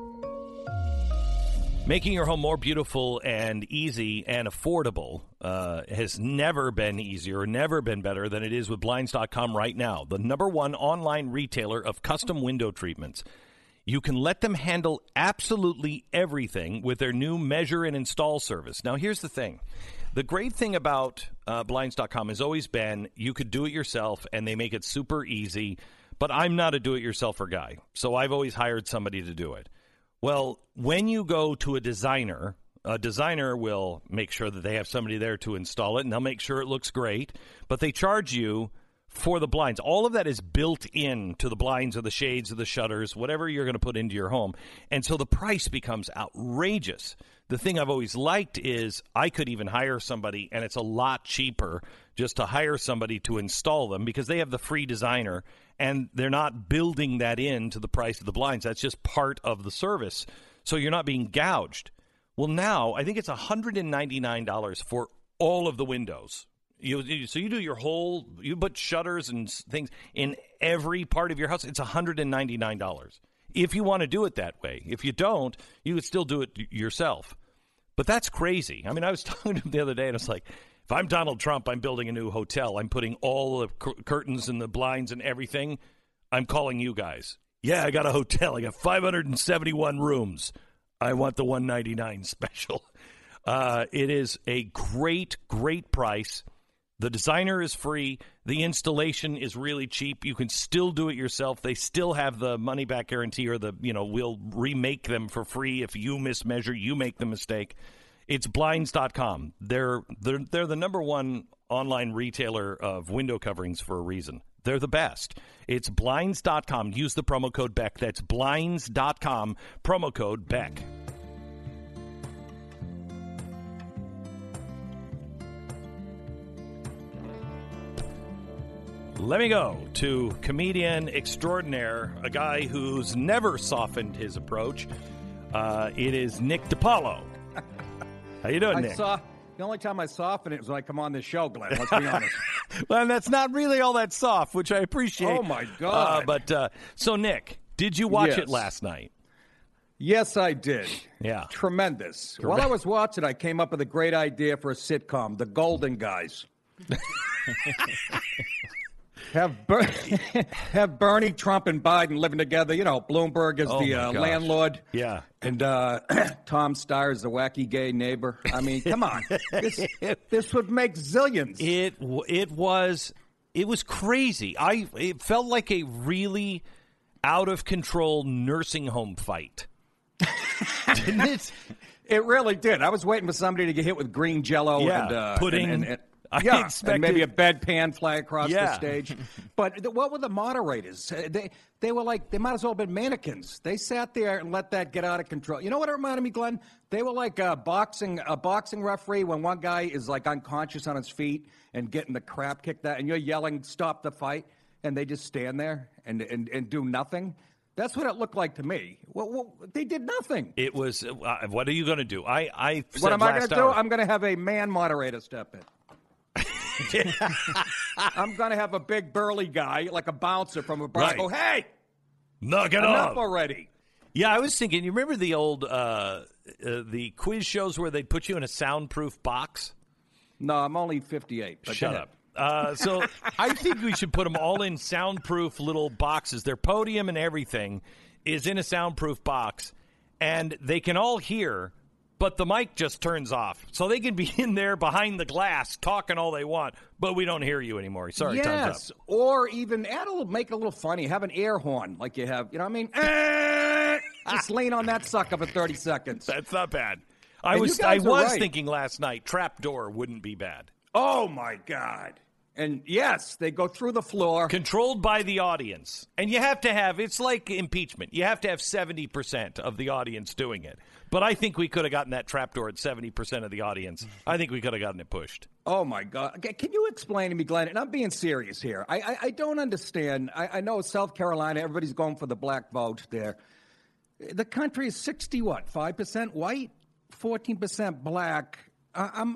Making your home more beautiful and easy and affordable uh, has never been easier, never been better than it is with Blinds dot com right now, the number one online retailer of custom window treatments. You can let them handle absolutely everything with their new measure and install service. Now, here's the thing. The great thing about uh, Blinds dot com has always been you could do it yourself, and they make it super easy. But I'm not a do-it-yourselfer guy, so I've always hired somebody to do it. Well, when you go to a designer, a designer will make sure that they have somebody there to install it, and they'll make sure it looks great. But they charge you for the blinds. All of that is built in to the blinds or the shades or the shutters, whatever you're going to put into your home. And so the price becomes outrageous. The thing I've always liked is I could even hire somebody, and it's a lot cheaper just to hire somebody to install them because they have the free designer, and they're not building that into the price of the blinds. That's just part of the service. So you're not being gouged. Well, now I think it's one hundred ninety-nine dollars for all of the windows. You, you, so you do your whole, you put shutters and things in every part of your house. It's one hundred ninety-nine dollars if you want to do it that way. If you don't, you would still do it yourself. But that's crazy. I mean, I was talking to him the other day, and it's like, if I'm Donald Trump, I'm building a new hotel. I'm putting all the cur- curtains and the blinds and everything. I'm calling you guys. Yeah, I got a hotel. I got five hundred seventy-one rooms. I want the one ninety-nine special. Uh, it is a great, great price. The designer is free. The installation is really cheap. You can still do it yourself. They still have the money-back guarantee, or the, you know, we'll remake them for free if you mismeasure, you make the mistake. It's Blinds dot com. They're, they're, they're the number one online retailer of window coverings for a reason. They're the best. It's Blinds dot com. Use the promo code Beck. That's Blinds dot com, promo code Beck. Let me go to comedian extraordinaire, a guy who's never softened his approach. Uh, it is Nick DiPaolo. How you doing, I Nick? Saw, the only time I soften it was when I come on this show, Glenn. Let's be honest. Well, and that's not really all that soft, which I appreciate. Oh, my God. Uh, but, uh, so, Nick, did you watch yes. it last night? Yes, I did. Yeah. Tremendous. While I was watching, I came up with a great idea for a sitcom, The Golden Guys. Have Ber- have Bernie, Trump, and Biden living together. You know, Bloomberg is oh the uh, landlord. Yeah. And uh, Tom Steyer is the wacky gay neighbor. I mean, come on. This, this would make zillions. It it was it was crazy. I it felt like a really out of control nursing home fight. Didn't it? It really did. I was waiting for somebody to get hit with green jello yeah, and uh, pudding. And, and, and, I yeah, expected and maybe a bedpan fly across Yeah. the stage. But th- what were the moderators? Uh, They they were like, they might as well have been mannequins. They sat there and let that get out of control. You know what it reminded me, Glenn? They were like a boxing a boxing referee when one guy is like unconscious on his feet and getting the crap kicked out, and you're yelling, "Stop the fight," and they just stand there and and, and do nothing. That's what it looked like to me. Well, well, they did nothing. It was. Uh, what are you going to do? I. I said What am I last going to do? hour- I'm going to have a man moderator step in. I'm going to have a big burly guy like a bouncer from a bar Right. go, "Hey, knock it enough off already." Yeah, I was thinking. You remember the old uh, uh, the quiz shows where they'd put you in a soundproof box? No, I'm only fifty-eight. But Shut go ahead. up. Uh, so I think we should put them all in soundproof little boxes. Their podium and everything is in a soundproof box, and they can all hear, but the mic just turns off. So they can be in there behind the glass talking all they want, but we don't hear you anymore. Sorry, time's Yes, up. or even add a little, make it a little funny. Have an air horn like you have. You know what I mean? Eh, just lean on that sucker for thirty seconds. That's not bad. I And was you I guys are was right. thinking last night, trapdoor wouldn't be bad. Oh, my God. And, yes, they go through the floor. Controlled by the audience. And you have to have, it's like impeachment. You have to have seventy percent of the audience doing it. But I think we could have gotten that trapdoor at seventy percent of the audience. I think we could have gotten it pushed. Oh, my God. Okay, can you explain to me, Glenn, and I'm being serious here. I I, I don't understand. I, I know South Carolina, everybody's going for the black vote there. The country is sixty, what, five percent white, fourteen percent black. I, I'm,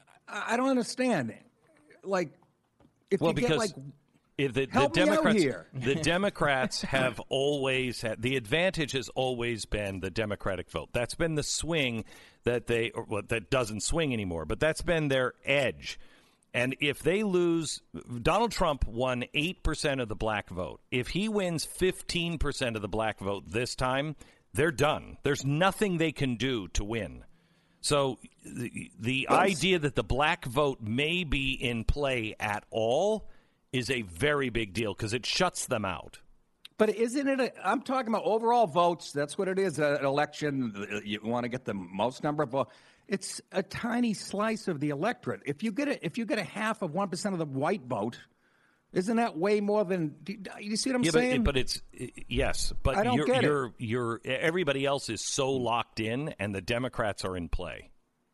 I don't understand it. Like, if Well, you because get, like, if the, the help me out Democrats, here. the Democrats have always had the advantage has always been the Democratic vote. That's been the swing that they, or well, that doesn't swing anymore, but that's been their edge. And if they lose, Donald Trump won eight percent of the black vote. If he wins fifteen percent of the black vote this time, they're done. There's nothing they can do to win. So the, the idea that the black vote may be in play at all is a very big deal because it shuts them out. But isn't it? A, I'm talking about overall votes. That's what it is. An election. You want to get the most number of votes. It's a tiny slice of the electorate. If you get a, if you get a half of one percent of the white vote, isn't that way more than? Do you see what I'm yeah, saying? But, but it's yes, but I don't you're, get it. you're you're everybody else is so locked in, and the Democrats are in play.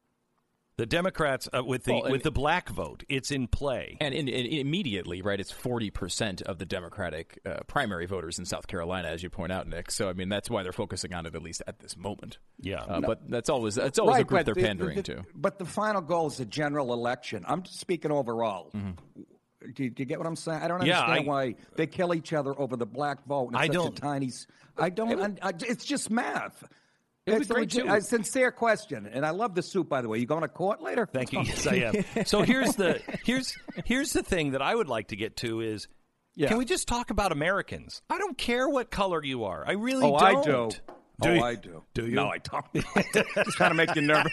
The Democrats uh, with the Well, and- with the black vote, it's in play. And, in, in, immediately, right, it's forty percent of the Democratic uh, primary voters in South Carolina, as you point out, Nick. So, I mean, that's why they're focusing on it, at least at this moment. Yeah. Uh, No. But that's always that's always right, a group but they're the- pandering the- to. But the final goal is a general election. I'm speaking overall. Do, you, do you get what I'm saying? I don't Yeah, understand I- why they kill each other over the black vote. And it's I such don't- A tiny. s- I don't. un- I, it's just math. It would It's be a, great, legit- too. a sincere question, and I love the soup. By the way, you going to court later? Thank you. Yes, I am. So here's the here's here's the thing that I would like to get to is Yeah. can we just talk about Americans? I don't care what color you are. I really Oh, don't. I do. Do oh, you? I do. Do you? No, I don't. Just trying to make you nervous.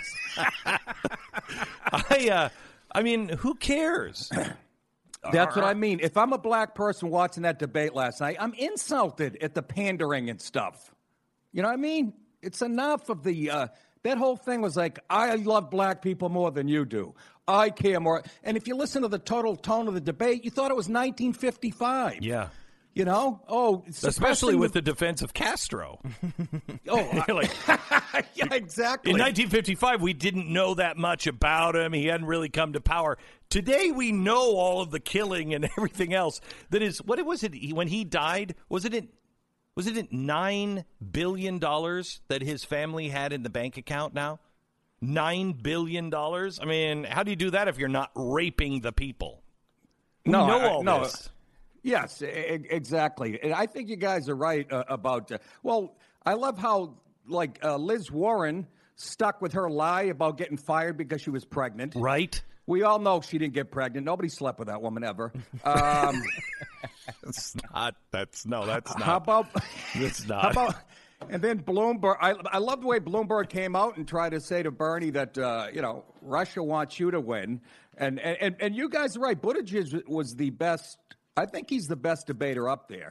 I uh, I mean, who cares? That's what I mean. If I'm a black person watching that debate last night, I'm insulted at the pandering and stuff. You know what I mean? It's enough of the. Uh, that whole thing was like, I love black people more than you do. I care more. And if you listen to the total tone of the debate, you thought it was nineteen fifty-five. Yeah. You know? Oh, Especially suppressing with the defense of Castro. Oh, You're like, yeah, exactly. in nineteen fifty-five, we didn't know that much about him. He hadn't really come to power. Today, we know all of the killing and everything else. That is, what was it he- when he died? Was it in, was it at nine billion dollars that his family had in the bank account now? Nine billion dollars. I mean, how do you do that if you're not raping the people? We No, know I- all no. this. Yes, e- e- exactly. And I think you guys are right uh, about. Uh, well, I love how like uh, Liz Warren stuck with her lie about getting fired because she was pregnant. Right. We all know she didn't get pregnant. Nobody slept with that woman ever. Um, That's not. That's no. That's not. how about? That's not. How about? And then Bloomberg. I I love the way Bloomberg came out and tried to say to Bernie that uh, you know Russia wants you to win, and and and, and you guys are right. Buttigieg was the best. I think he's the best debater up there.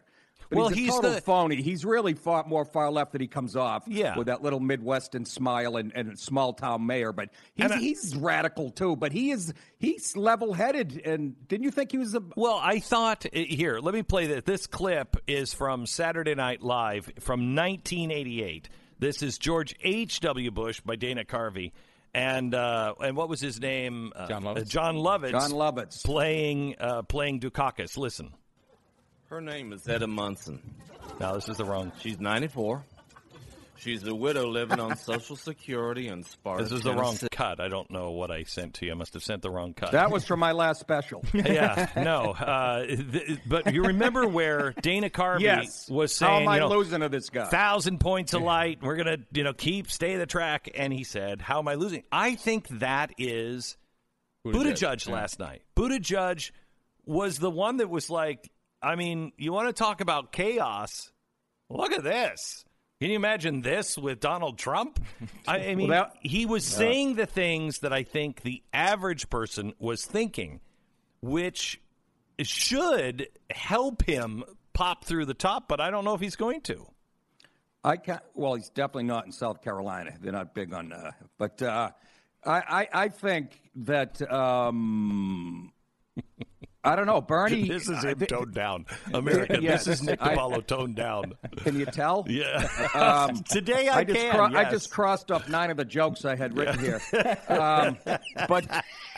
But well, he's a he's total the phony. He's really far more far left than he comes off. Yeah. With that little Midwestern smile and, and small town mayor. But he's, I, he's radical too. But he is he's level headed. And didn't you think he was a? Well, I thought here. Let me play this. This clip is from Saturday Night Live from nineteen eighty-eight. This is George H W. Bush by Dana Carvey. And uh, and what was his name? Uh, John Lovitz. Uh, John Lovitz. John Lovitz playing uh, playing Dukakis. Listen. Her name is Etta Munson. No, this is the wrong. She's ninety-four. She's a widow living on Social Security in Sparta. This is the wrong cut. I don't know what I sent to you. I must have sent the wrong cut. That was from my last special. Yeah, no. Uh, th- but you remember where Dana Carvey yes. was saying, how am I you know, losing to this guy? Thousand points of light. We're going to, you know, keep, stay the track. And he said, how am I losing? I think that is Buttigieg yeah. last night. Buttigieg was the one that was like, I mean, you want to talk about chaos? Look at this. Can you imagine this with Donald Trump? I, I mean, well, that, he was uh, saying the things that I think the average person was thinking, which should help him pop through the top, but I don't know if he's going to. I can't. Well, he's definitely not in South Carolina. They're not big on. Uh, but uh, I, I, I think that. Um, I don't know, Bernie. This is him uh, toned down, America. Yes, this is Nick I, DiPaolo toned down. Can you tell? Yeah. Um, Today I, I just can. cro- yes. I just crossed off nine of the jokes I had written yeah. here. Um, but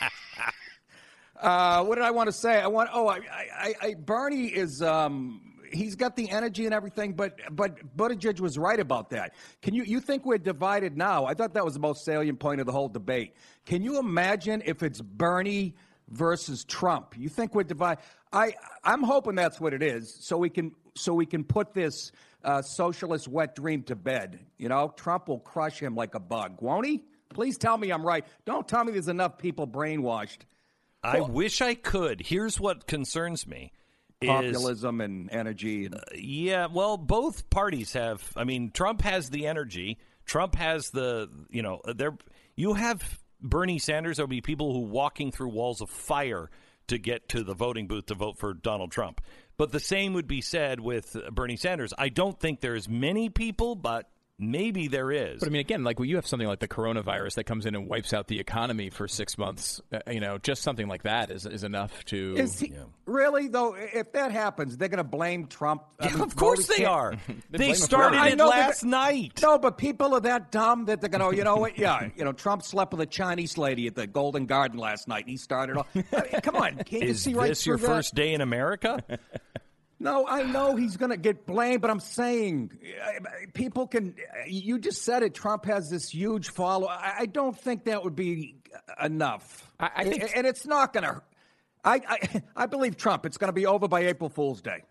uh, what did I want to say? I want. Oh, I, I, I Bernie is. Um, he's got the energy and everything, but but Buttigieg was right about that. Can you you think we're divided now? I thought that was the most salient point of the whole debate. Can you imagine if it's Bernie versus Trump? You think we're divided? I I'm hoping that's what it is, so we can so we can put this uh, socialist wet dream to bed. You know, Trump will crush him like a bug, won't he? Please tell me I'm right. Don't tell me there's enough people brainwashed. I well, wish I could. Here's what concerns me. Populism is, and energy. And- uh, yeah, well, both parties have. I mean, Trump has the energy. Trump has the, you know, there. You have Bernie Sanders. There'll be people who walking through walls of fire to get to the voting booth to vote for Donald Trump. But the same would be said with Bernie Sanders. I don't think there's many people, but maybe there is. But I mean, again, like when you have something like the coronavirus that comes in and wipes out the economy for six months, uh, you know, just something like that is is enough to. Is he, you know. Really though? If that happens, they're going to blame Trump. I Yeah, mean, of course they are. They started it last night. No, but people are that dumb that they're going to, you know what? Yeah, you know, Trump slept with a Chinese lady at the Golden Garden last night, and he started off. I mean, come on, can't you Is see right this through your that? first day in America? No, I know he's going to get blamed, but I'm saying people can. You just said it. Trump has this huge follow. I don't think that would be enough. I, I think, and it's not going to. I, I I believe Trump. It's going to be over by April Fool's Day.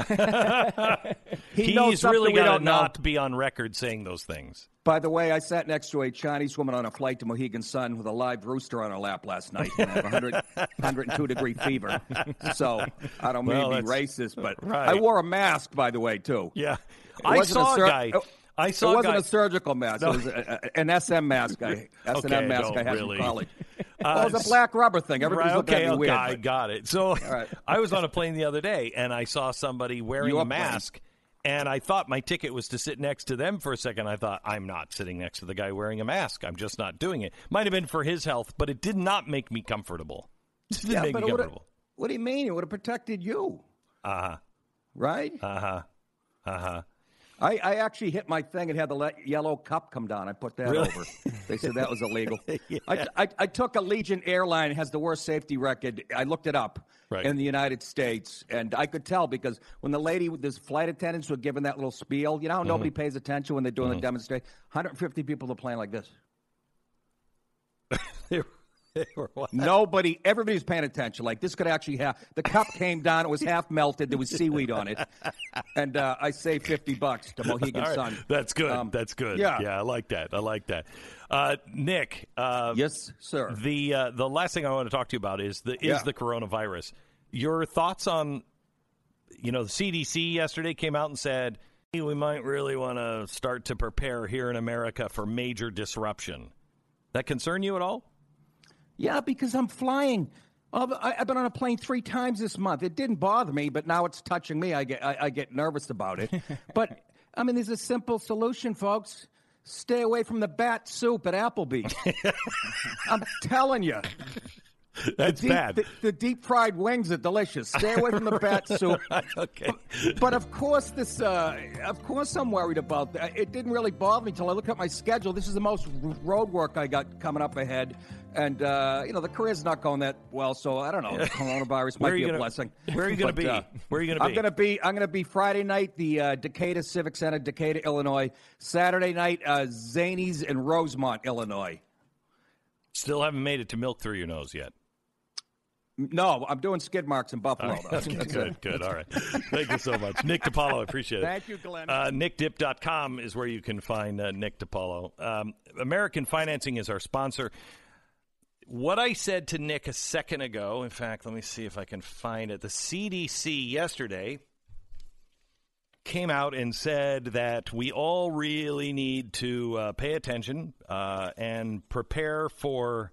he He's really got to not know. be on record saying those things. By the way, I sat next to a Chinese woman on a flight to Mohegan Sun with a live rooster on her lap last night and had a one hundred two degree fever. So I don't mean well, to be racist, but right. I wore a mask, by the way, too. Yeah, I saw a, sur- a guy. I saw it wasn't a, guy, a surgical mask. No. It was a, a, an S M mask. I, S and M okay, mask no, I had really. in college. Uh, well, it was a black rubber thing. Everybody's right, looking okay, at me okay, weird. I but, got it. So right. I was on a plane the other day, and I saw somebody wearing Your a mask, and I thought my ticket was to sit next to them for a second. I thought, I'm not sitting next to the guy wearing a mask. I'm just not doing it. Might have been for his health, but it did not make me comfortable. It didn't yeah, make but me it comfortable. What do you mean? It would have protected you. Uh-huh. Right? Uh-huh. Uh-huh. I, I actually hit my thing and had the le- yellow cup come down. I put that really? over. They said that was illegal. yeah. I, I, I took Allegiant Airline, has the worst safety record. I looked it up right. in the United States, and I could tell because when the lady, this flight attendants were giving that little spiel, you know how mm-hmm. nobody pays attention when they're doing mm-hmm. the demonstration? one hundred fifty people are playing like this. they were, they were what? Nobody, everybody's paying attention. Like this could actually have, the cup came down, it was half melted, there was seaweed on it. And uh, I saved fifty bucks to Mohegan right. Sun. That's good. Um, That's good. Yeah. yeah, I like that. I like that. Uh, Nick. Uh, yes, sir. The uh, the last thing I want to talk to you about is the is yeah. the coronavirus. Your thoughts on, you know, the C D C yesterday came out and said, hey, we might really want to start to prepare here in America for major disruption. That concern you at all? Yeah, because I'm flying. Oh, I- I've been on a plane three times this month. It didn't bother me, but now it's touching me. I get I, I get nervous about it. But, I mean, there's a simple solution, folks. Stay away from the bat soup at Applebee's. I'm telling you. That's the deep, bad. The, the deep fried wings are delicious. Stay away from the bat soup. Okay. But, but of course, this. Uh, of course, I'm worried about that. It didn't really bother me until I look at my schedule. This is the most road work I got coming up ahead, and uh, you know the career's not going that well. So I don't know. Coronavirus might be a gonna, blessing. Where are you going to But, be? Uh, where are you going to be? I'm going to be. I'm going to be Friday night, the uh, Decatur Civic Center, Decatur, Illinois. Saturday night, uh, Zanies in Rosemont, Illinois. Still haven't made it to Milk Through Your Nose yet. No, I'm doing skid marks in Buffalo. Right. Though. That's good, good. All right. Thank you so much. Nick DiPaolo, I appreciate it. Thank you, Glenn. Uh, Nick Dip dot com is where you can find uh, Nick DiPaolo. Um, American Financing is our sponsor. What I said to Nick a second ago, in fact, let me see if I can find it. The C D C yesterday came out and said that we all really need to uh, pay attention uh, and prepare for...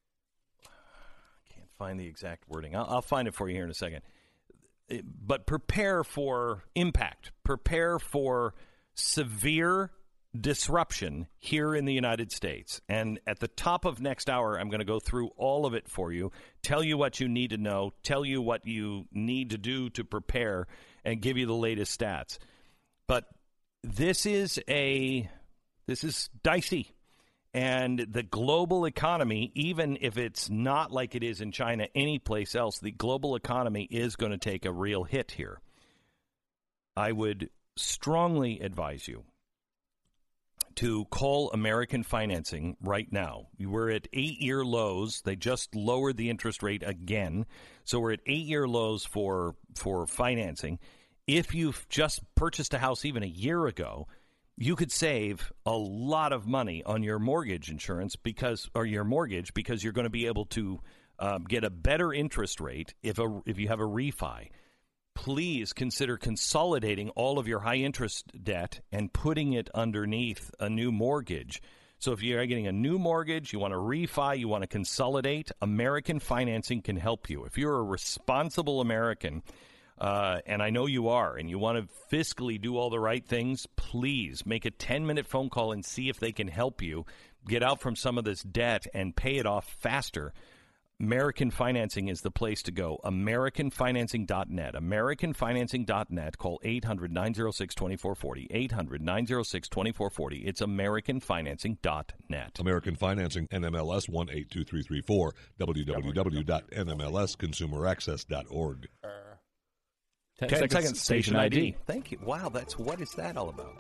Find the exact wording. I'll, I'll find it for you here in a second. But prepare for impact. Prepare for severe disruption here in the United States. And at the top of next hour, I'm going to go through all of it for you, tell you what you need to know, tell you what you need to do to prepare, and give you the latest stats. But this is a this is dicey. And the global economy, even if it's not like it is in China, any place else, the global economy is going to take a real hit here. I would strongly advise you to call American Financing right now. We're at eight-year lows. They just lowered the interest rate again. So we're at eight-year lows for for financing. If you've just purchased a house even a year ago, you could save a lot of money on your mortgage insurance because, or your mortgage, because you're going to be able to uh, get a better interest rate if a if you have a refi. Please consider consolidating all of your high interest debt and putting it underneath a new mortgage. So if you're getting a new mortgage, you want to refi, you want to consolidate, American Financing can help you. If you're a responsible American, Uh, and I know you are, and you want to fiscally do all the right things, please make a ten-minute phone call and see if they can help you get out from some of this debt and pay it off faster. American Financing is the place to go. American Financing dot net. American Financing dot net. Call eight hundred, nine oh six, two four four oh. eight hundred, nine oh six, two four four oh. It's American Financing dot net. American Financing, N M L S one eight two three three four, w w w dot n m l s consumer access dot org. ten, ten seconds, seconds, station I D. Thank you. Wow, that's what is that all about?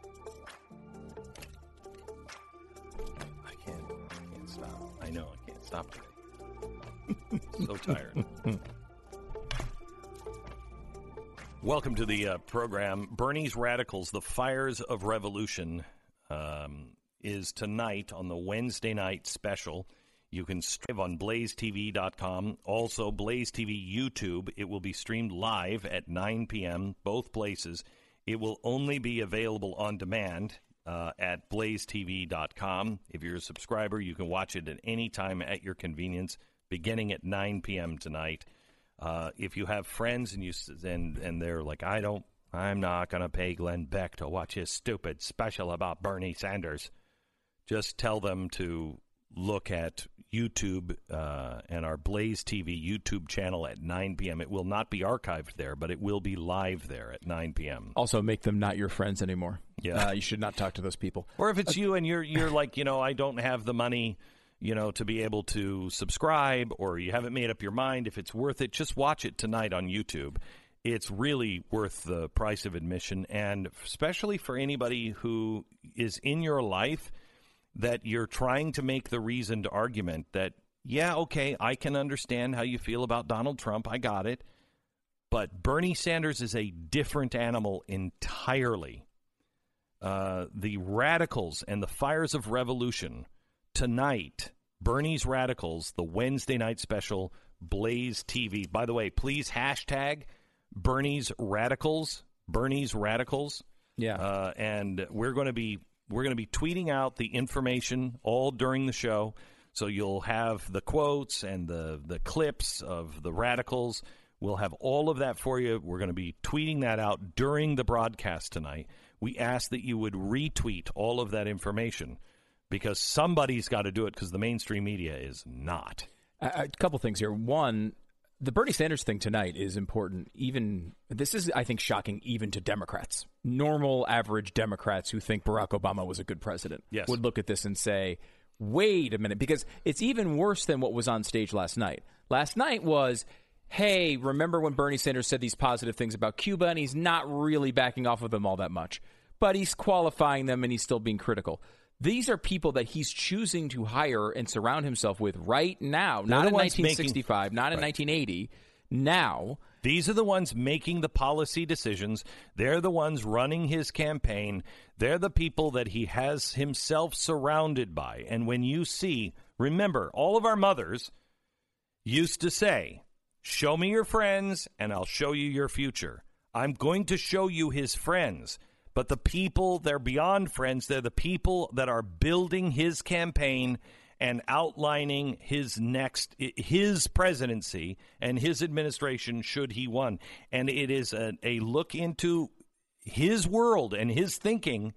I can't, I can't stop. I know, I can't stop today. So tired. Welcome to the uh, program. Bernie's Radicals, The Fires of Revolution, um, is tonight on the Wednesday night special. You can stream on blaze t v dot com. Also, Blaze T V YouTube. It will be streamed live at nine p.m., both places. It will only be available on demand uh, at blaze t v dot com. If you're a subscriber, you can watch it at any time at your convenience, beginning at nine p.m. tonight. Uh, if you have friends and you and, and they're like, I don't, I'm not going to pay Glenn Beck to watch his stupid special about Bernie Sanders, just tell them to look at YouTube uh, and our Blaze T V YouTube channel at nine p.m. It will not be archived there, but it will be live there at nine p.m. Also, make them not your friends anymore. Yeah, uh, you should not talk to those people. Or if it's you and you're you're like, you know, I don't have the money, you know, to be able to subscribe, or you haven't made up your mind if it's worth it, just watch it tonight on YouTube. It's really worth the price of admission, and especially for anybody who is in your life that you're trying to make the reasoned argument that, yeah, okay, I can understand how you feel about Donald Trump. I got it. But Bernie Sanders is a different animal entirely. Uh, the Radicals and the Fires of Revolution tonight, Bernie's Radicals, the Wednesday night special, Blaze T V. By the way, please hashtag Bernie's Radicals, Bernie's Radicals. Yeah. Uh, and we're going to be We're going to be tweeting out the information all during the show. So you'll have the quotes and the, the clips of the radicals. We'll have all of that for you. We're going to be tweeting that out during the broadcast tonight. We ask that you would retweet all of that information because somebody's got to do it because the mainstream media is not. A, a couple things here. One, the Bernie Sanders thing tonight is important. Even this is, I think, shocking even to Democrats. Normal, average Democrats who think Barack Obama was a good president yes. would look at this and say, wait a minute, because it's even worse than what was on stage last night. Last night was, hey, remember when Bernie Sanders said these positive things about Cuba, and he's not really backing off of them all that much, but he's qualifying them and he's still being critical. These are people that he's choosing to hire and surround himself with right now, They're not in ones nineteen sixty-five, making, not in right. nineteen eighty, now. These are the ones making the policy decisions. They're the ones running his campaign. They're the people that he has himself surrounded by. And when you see, remember, all of our mothers used to say, show me your friends and I'll show you your future. I'm going to show you his friends. But the people, they're beyond friends. They're the people that are building his campaign and outlining his next, his presidency and his administration should he win. And it is a, a look into his world and his thinking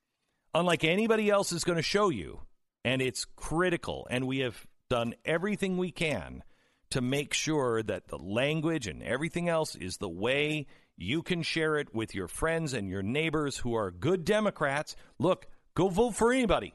unlike anybody else is going to show you. And it's critical. And we have done everything we can to make sure that the language and everything else is the way you can share it with your friends and your neighbors who are good Democrats. Look, go vote for anybody.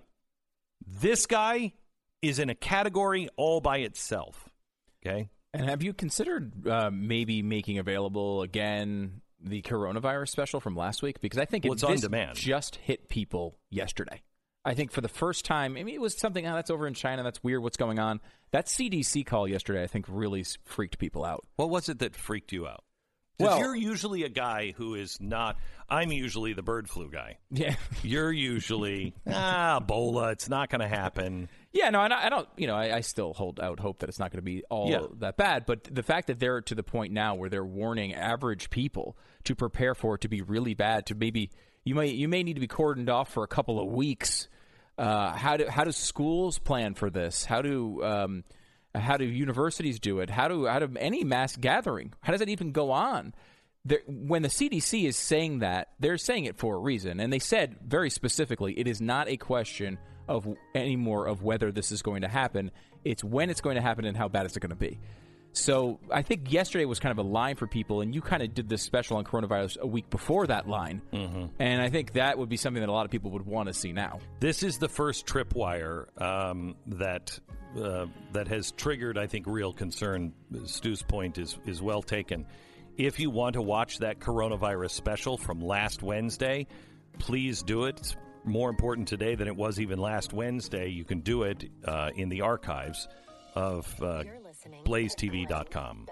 This guy is in a category all by itself. Okay? And have you considered uh, maybe making available again the coronavirus special from last week? Because I think well, it, it's on this demand. Just hit people yesterday. I think for the first time, I mean, it was something, oh, that's over in China, that's weird, what's going on? That C D C call yesterday, I think, really freaked people out. What was it that freaked you out? Because Well, you're usually a guy who is not, I'm usually the bird flu guy. Yeah. You're usually, ah, Ebola, it's not going to happen. Yeah, no, I, I don't, you know, I, I still hold out hope that it's not going to be all Yeah. that bad. But the fact that they're to the point now where they're warning average people to prepare for it to be really bad, to maybe, you may, you may need to be cordoned off for a couple of weeks. Uh, how do, how do schools plan for this? How do, um, how do universities do it? How do, how do any mass gathering? How does it even go on? There, when the C D C is saying that, they're saying it for a reason. And they said very specifically, it is not a question of anymore of whether this is going to happen. It's when it's going to happen and how bad is it going to be. So I think yesterday was kind of a line for people, and you kind of did this special on coronavirus a week before that line. Mm-hmm. And I think that would be something that a lot of people would want to see now. This is the first tripwire um, that uh, that has triggered, I think, real concern. Stu's point is, is well taken. If you want to watch that coronavirus special from last Wednesday, please do it. It's more important today than it was even last Wednesday. You can do it uh, in the archives of uh, blaze T V dot com.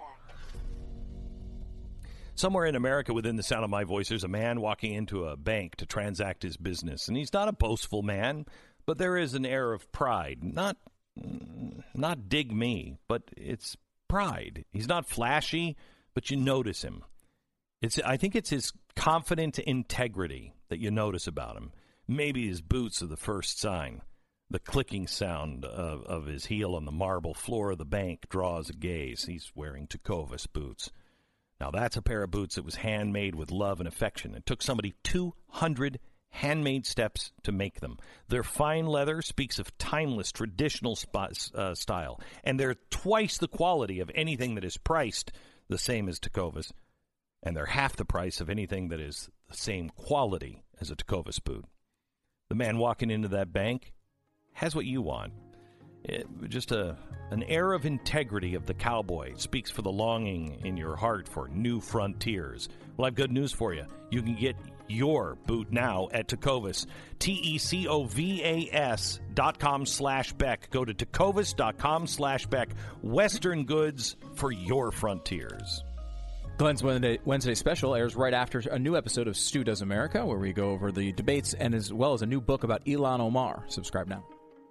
Somewhere in America, within the sound of my voice, there's a man walking into a bank to transact his business. And he's not a boastful man, but there is an air of pride. Not, not dig me, but it's pride. He's not flashy, but you notice him. It's I think it's his confident integrity that you notice about him. Maybe his boots are the first sign. The clicking sound of, of his heel on the marble floor of the bank draws a gaze. He's wearing Tecovas boots. Now, that's a pair of boots that was handmade with love and affection. It took somebody two hundred handmade steps to make them. Their fine leather speaks of timeless, traditional sp- uh, style, and they're twice the quality of anything that is priced the same as Tecovas, and they're half the price of anything that is the same quality as a Tecovas boot. The man walking into that bank has what you want. It, just a an air of integrity of the cowboy speaks for the longing in your heart for new frontiers. Well, I have good news for you. You can get your boot now at Tecovas. T E C O V A S dot com slash Beck. Go to Tecovas dot com slash Beck. Western goods for your frontiers. Glenn's Wednesday, Wednesday special airs right after a new episode of Stu Does America, where we go over the debates and as well as a new book about Ilhan Omar. Subscribe now.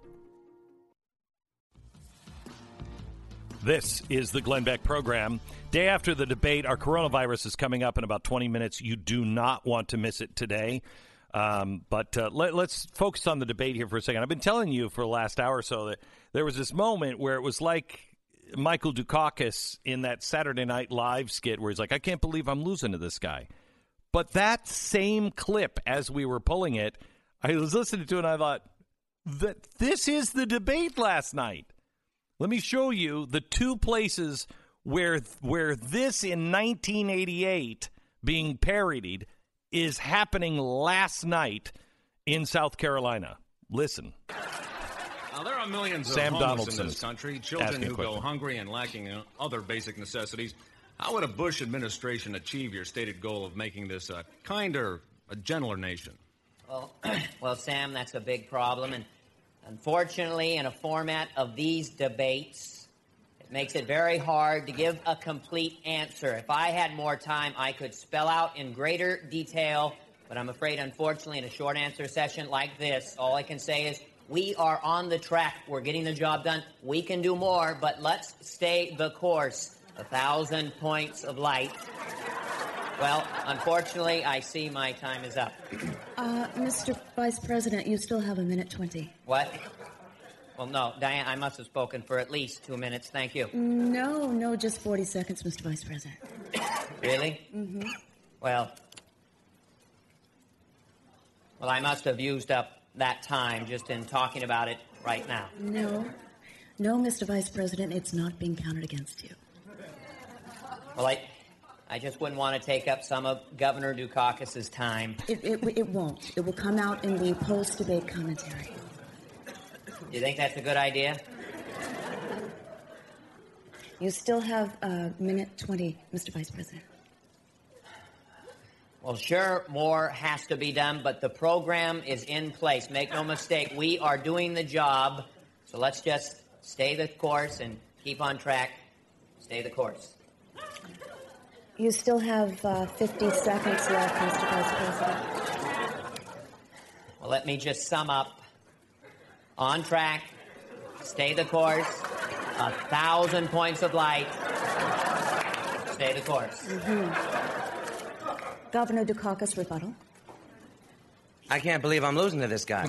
This is the Glenn Beck program. Day after the debate, our coronavirus is coming up in about twenty minutes. You do not want to miss it today. Um, but uh, let, let's focus on the debate here for a second. I've been telling you for the last hour or so that there was this moment where it was like Michael Dukakis in that Saturday Night Live skit where he's like, I can't believe I'm losing to this guy. But that same clip, as we were pulling it, I was listening to it and I thought, that this is the debate last night. Let me show you the two places where where this in nineteen eighty-eight being parodied is happening last night in South Carolina. Listen. Now, there are millions of Sam homeless Donaldson in this country, children who go hungry and lacking in other basic necessities. How would a Bush administration achieve your stated goal of making this a kinder, a gentler nation? Well, well, Sam, that's a big problem, and unfortunately, in a format of these debates, it makes it very hard to give a complete answer. If I had more time, I could spell out in greater detail, but I'm afraid, unfortunately, in a short answer session like this, all I can say is we are on the track. We're getting the job done. We can do more, but let's stay the course. A thousand points of light. Well, unfortunately, I see my time is up. Uh, Mister Vice President, you still have a minute twenty. What? Well, no, Diane, I must have spoken for at least two minutes. Thank you. No, no, just forty seconds, Mister Vice President. Really? Mm-hmm. Well, well, I must have used up that time just in talking about it right now. No, no, Mister Vice President, it's not being counted against you. Well, I, I just wouldn't want to take up some of Governor Dukakis's time. It, it, it won't. It will come out in the post-debate commentary. Do you think that's a good idea? You still have a minute twenty, Mister Vice President. Well, sure, more has to be done, but the program is in place. Make no mistake, we are doing the job. So let's just stay the course and keep on track. Stay the course. You still have uh, fifty seconds left, Mister Vice President. Well, let me just sum up. On track, stay the course, a thousand points of light, stay the course. Mm-hmm. Governor Dukakis, rebuttal. I can't believe I'm losing to this guy.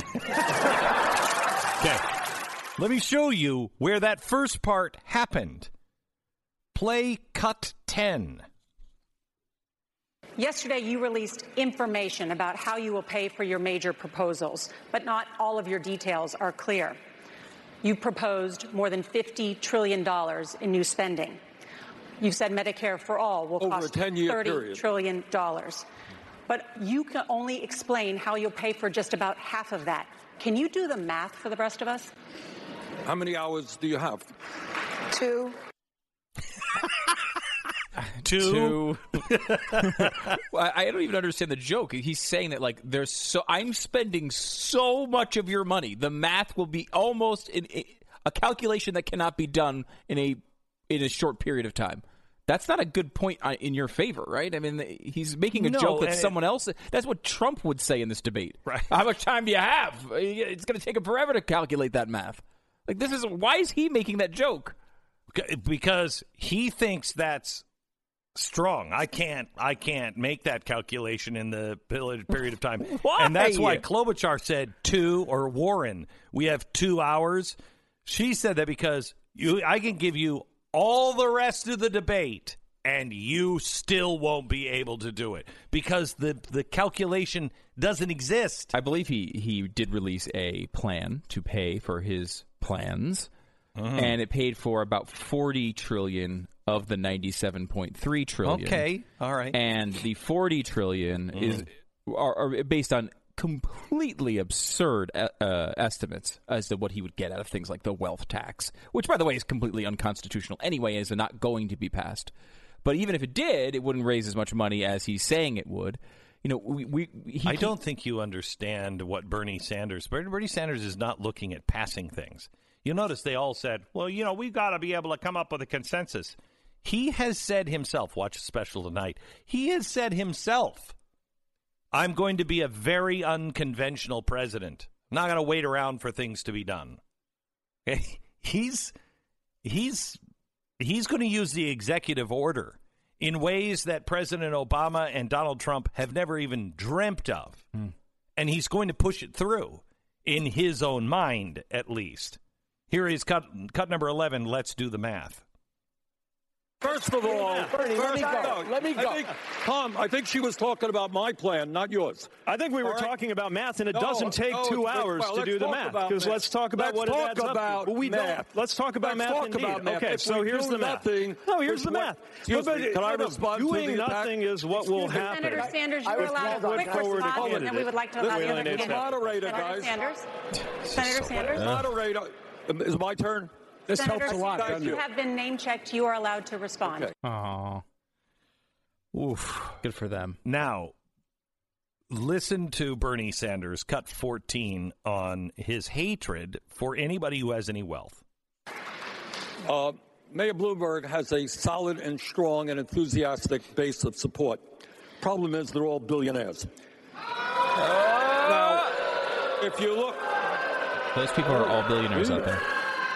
Okay. Let me show you where that first part happened. Play cut ten. Yesterday, you released information about how you will pay for your major proposals, but not all of your details are clear. You proposed more than fifty trillion dollars in new spending. You've said Medicare for All will Over cost a ten-year thirty period. trillion dollars. But you can only explain how you'll pay for just about half of that. Can you do the math for the rest of us? How many hours do you have? Two. Two. Well, I don't even understand the joke. He's saying that like there's so I'm spending so much of your money. The math will be almost in, in, a calculation that cannot be done in a in a short period of time. That's not a good point in your favor, right? I mean, he's making a No, joke that and- someone else. That's what Trump would say in this debate. Right. How much time do you have? It's going to take him forever to calculate that math. Like this is why is he making that joke? Because he thinks that's strong. I can't I can't make that calculation in the period of time. Why? And that's why Klobuchar said two, or Warren, we have two hours. She said that because you I can give you all the rest of the debate and you still won't be able to do it because the the calculation doesn't exist. I believe he, he did release a plan to pay for his plans, Mhm. and it paid for about forty trillion of the ninety-seven point three trillion. Okay, all right. And the forty trillion Mm. is are, are based on completely absurd uh, estimates as to what he would get out of things like the wealth tax, which, by the way, is completely unconstitutional anyway, and is not going to be passed. But even if it did, it wouldn't raise as much money as he's saying it would. You know, we, we he I don't think you understand what Bernie Sanders. Bernie Sanders is not looking at passing things. You'll notice they all said, well, you know, we've got to be able to come up with a consensus. He has said himself, watch the special tonight, he has said himself, I'm going to be a very unconventional president. I'm not going to wait around for things to be done. He's he's he's going to use the executive order in ways that President Obama and Donald Trump have never even dreamt of. Mm. and he's going to push it through in his own mind, at least. Here is cut, cut number eleven. Let's do the math. First of all, Bernie, let me go. Let me go. I think, Tom, I think she was talking about my plan, not yours. I think we were All right? talking about math, and it No, doesn't take no, two well, hours well, to do the talk math. about Because math. let's talk about Let's what talk it adds up about to. But we math. don't. Let's talk about Let's math. talk indeed. about math. Okay, If so we here's do the math. nothing, No, here's which the what- math. Excuse But- me, but- can I no, no, respond to doing the attack? nothing is what will Excuse me. happen. Senator Sanders, I you're was allowed a told quick I forwarded response, candidate. and we would like to allow the Wait, other Lance, candidate. moderator, Senator guys. Sanders? Senator Sanders? The moderator, is it my turn? This Senator helps a lot, Sanders, doesn't you it? have been name-checked. You are allowed to respond. Okay. Aw. Oof. Good for them. Now, listen to Bernie Sanders, cut fourteen, on his hatred for anybody who has any wealth. Uh, Mayor Bloomberg has a solid and strong and enthusiastic base of support. Problem is, they're all billionaires. Now, if you look... Those people are all billionaires out there.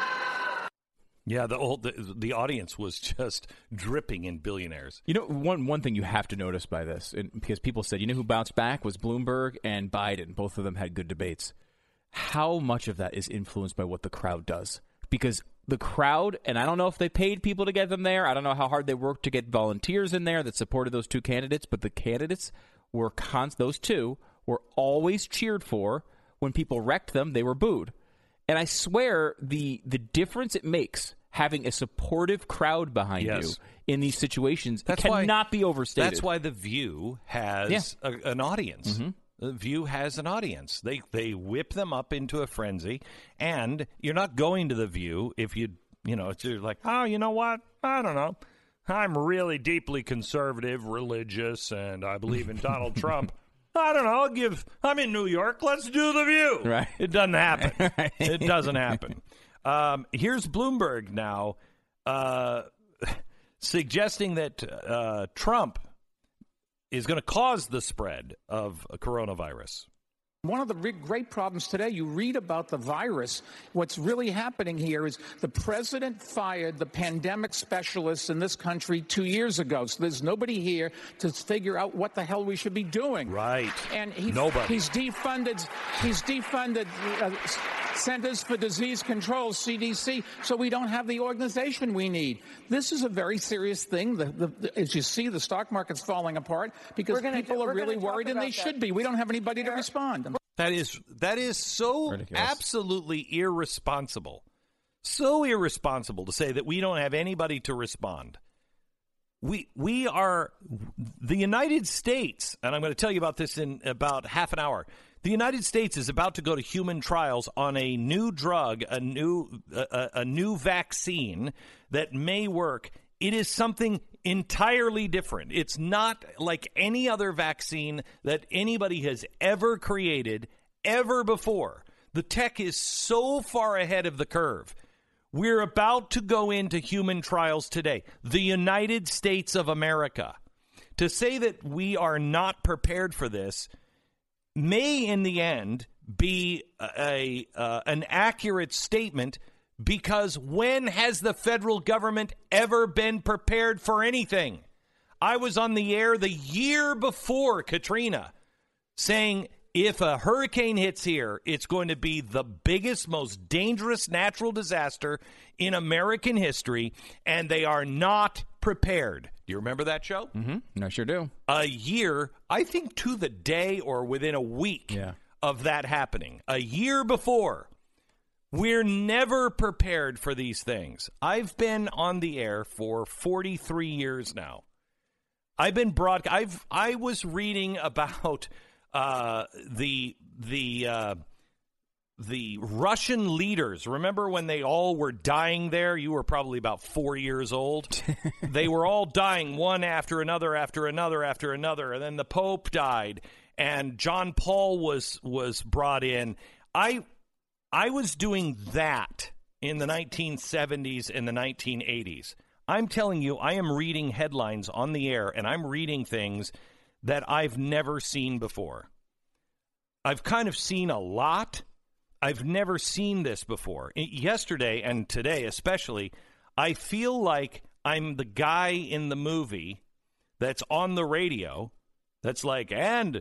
Yeah, the old the, the audience was just dripping in billionaires. You know, one one thing you have to notice by this, and because people said, you know who bounced back was Bloomberg and Biden. Both of them had good debates. How much of that is influenced by what the crowd does? Because the crowd, and I don't know if they paid people to get them there. I don't know how hard they worked to get volunteers in there that supported those two candidates. But the candidates were, const- those two were always cheered for. When people wrecked them, they were booed. And I swear the the difference it makes having a supportive crowd behind Yes. you in these situations That's cannot why, be overstated. That's why The View has Yeah. a, an audience. Mm-hmm. The View has an audience. They they whip them up into a frenzy, and you're not going to The View if you you know it's you're like, oh, you know what? I don't know. I'm really deeply conservative, religious, and I believe in Donald Trump. I don't know. I'll give. I'm in New York. Let's do The View. Right. It doesn't happen. It doesn't happen. Um, here's Bloomberg now uh, suggesting that uh, Trump is going to cause the spread of a coronavirus. One of the big, great problems today, you read about the virus. What's really happening here is the president fired the pandemic specialists in this country two years ago. So there's nobody here to figure out what the hell we should be doing. Right. And he, Nobody. he's defunded. He's defunded uh, Centers for Disease Control, C D C, so we don't have the organization we need. This is a very serious thing. The, the, the, as you see, the stock market's falling apart because gonna people do- are we're really gonna talk worried, and they about that. should be. We don't have anybody to respond. That is that is so Ridiculous. absolutely irresponsible. So irresponsible to say that we don't have anybody to respond. We we are the United States, and I'm going to tell you about this in about half an hour. The United States is about to go to human trials on a new drug, a new a, a new vaccine that may work. It is something entirely different. It's not like any other vaccine that anybody has ever created, ever before. The tech is so far ahead of the curve. We're about to go into human trials today. The United States of America. To say that we are not prepared for this may, in the end, be a, a uh, an accurate statement. Because when has the federal government ever been prepared for anything? I was on the air the year before Katrina saying if a hurricane hits here, it's going to be the biggest, most dangerous natural disaster in American history, and they are not prepared. Do you remember that show? Mm-hmm. I sure do. A year, I think to the day or within a week Yeah. of that happening. A year before. We're never prepared for these things. I've been on the air for forty-three years now. I've been broad. I've I was reading about uh, the the uh, the Russian leaders. Remember when they all were dying there? You were probably about four years old. They were all dying one after another, after another, after another, and then the Pope died, and John Paul was was brought in. I. I was doing that in the nineteen seventies and the nineteen eighties. I'm telling you, I am reading headlines on the air, and I'm reading things that I've never seen before. I've kind of seen a lot. I've never seen this before. Yesterday and today especially, I feel like I'm the guy in the movie that's on the radio that's like, and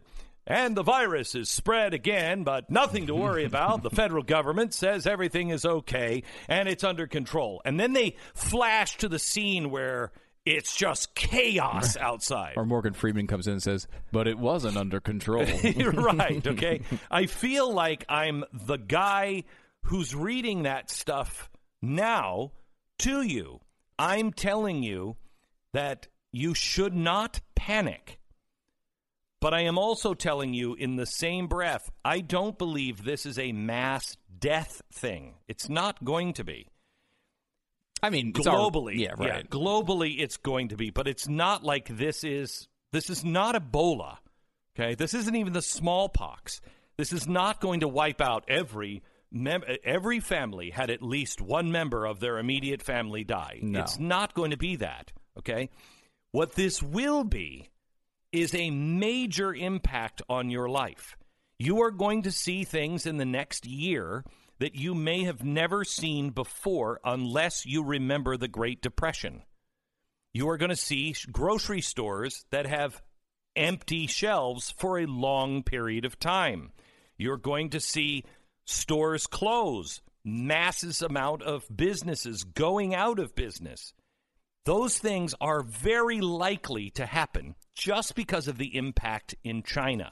And the virus is spread again, but nothing to worry about. The federal government says everything is okay and it's under control. And then they flash to the scene where it's just chaos outside. Or Morgan Freeman comes in and says, but it wasn't under control. Right, okay? I feel like I'm the guy who's reading that stuff now to you. I'm telling you that you should not panic. But I am also telling you in the same breath, I don't believe this is a mass death thing. It's not going to be. I mean, globally, our, yeah, right. Yeah, globally, it's going to be, but it's not like this is. This is not Ebola. Okay, this isn't even the smallpox. This is not going to wipe out every mem- every family had at least one member of their immediate family die. No. It's not going to be that. Okay, what this will be is a major impact on your life. You are going to see things in the next year that you may have never seen before unless you remember the Great Depression. You are going to see grocery stores that have empty shelves for a long period of time. You're going to see stores close, masses amount of businesses going out of business. Those things are very likely to happen just because of the impact in China.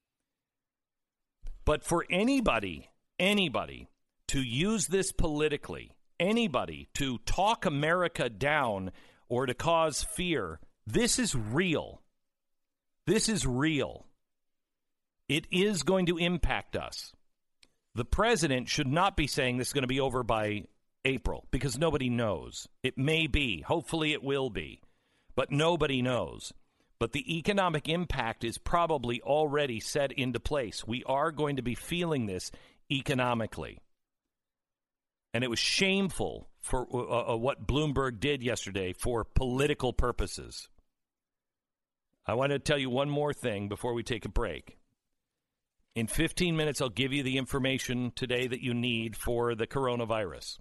But for anybody, anybody to use this politically, anybody to talk America down or to cause fear, this is real. This is real. It is going to impact us. The president should not be saying this is going to be over by April, because nobody knows. It may be. Hopefully it will be. But nobody knows. But the economic impact is probably already set into place. We are going to be feeling this economically. And it was shameful for uh, uh, what Bloomberg did yesterday for political purposes. I want to tell you one more thing before we take a break. In fifteen minutes, I'll give you the information today that you need for the coronavirus.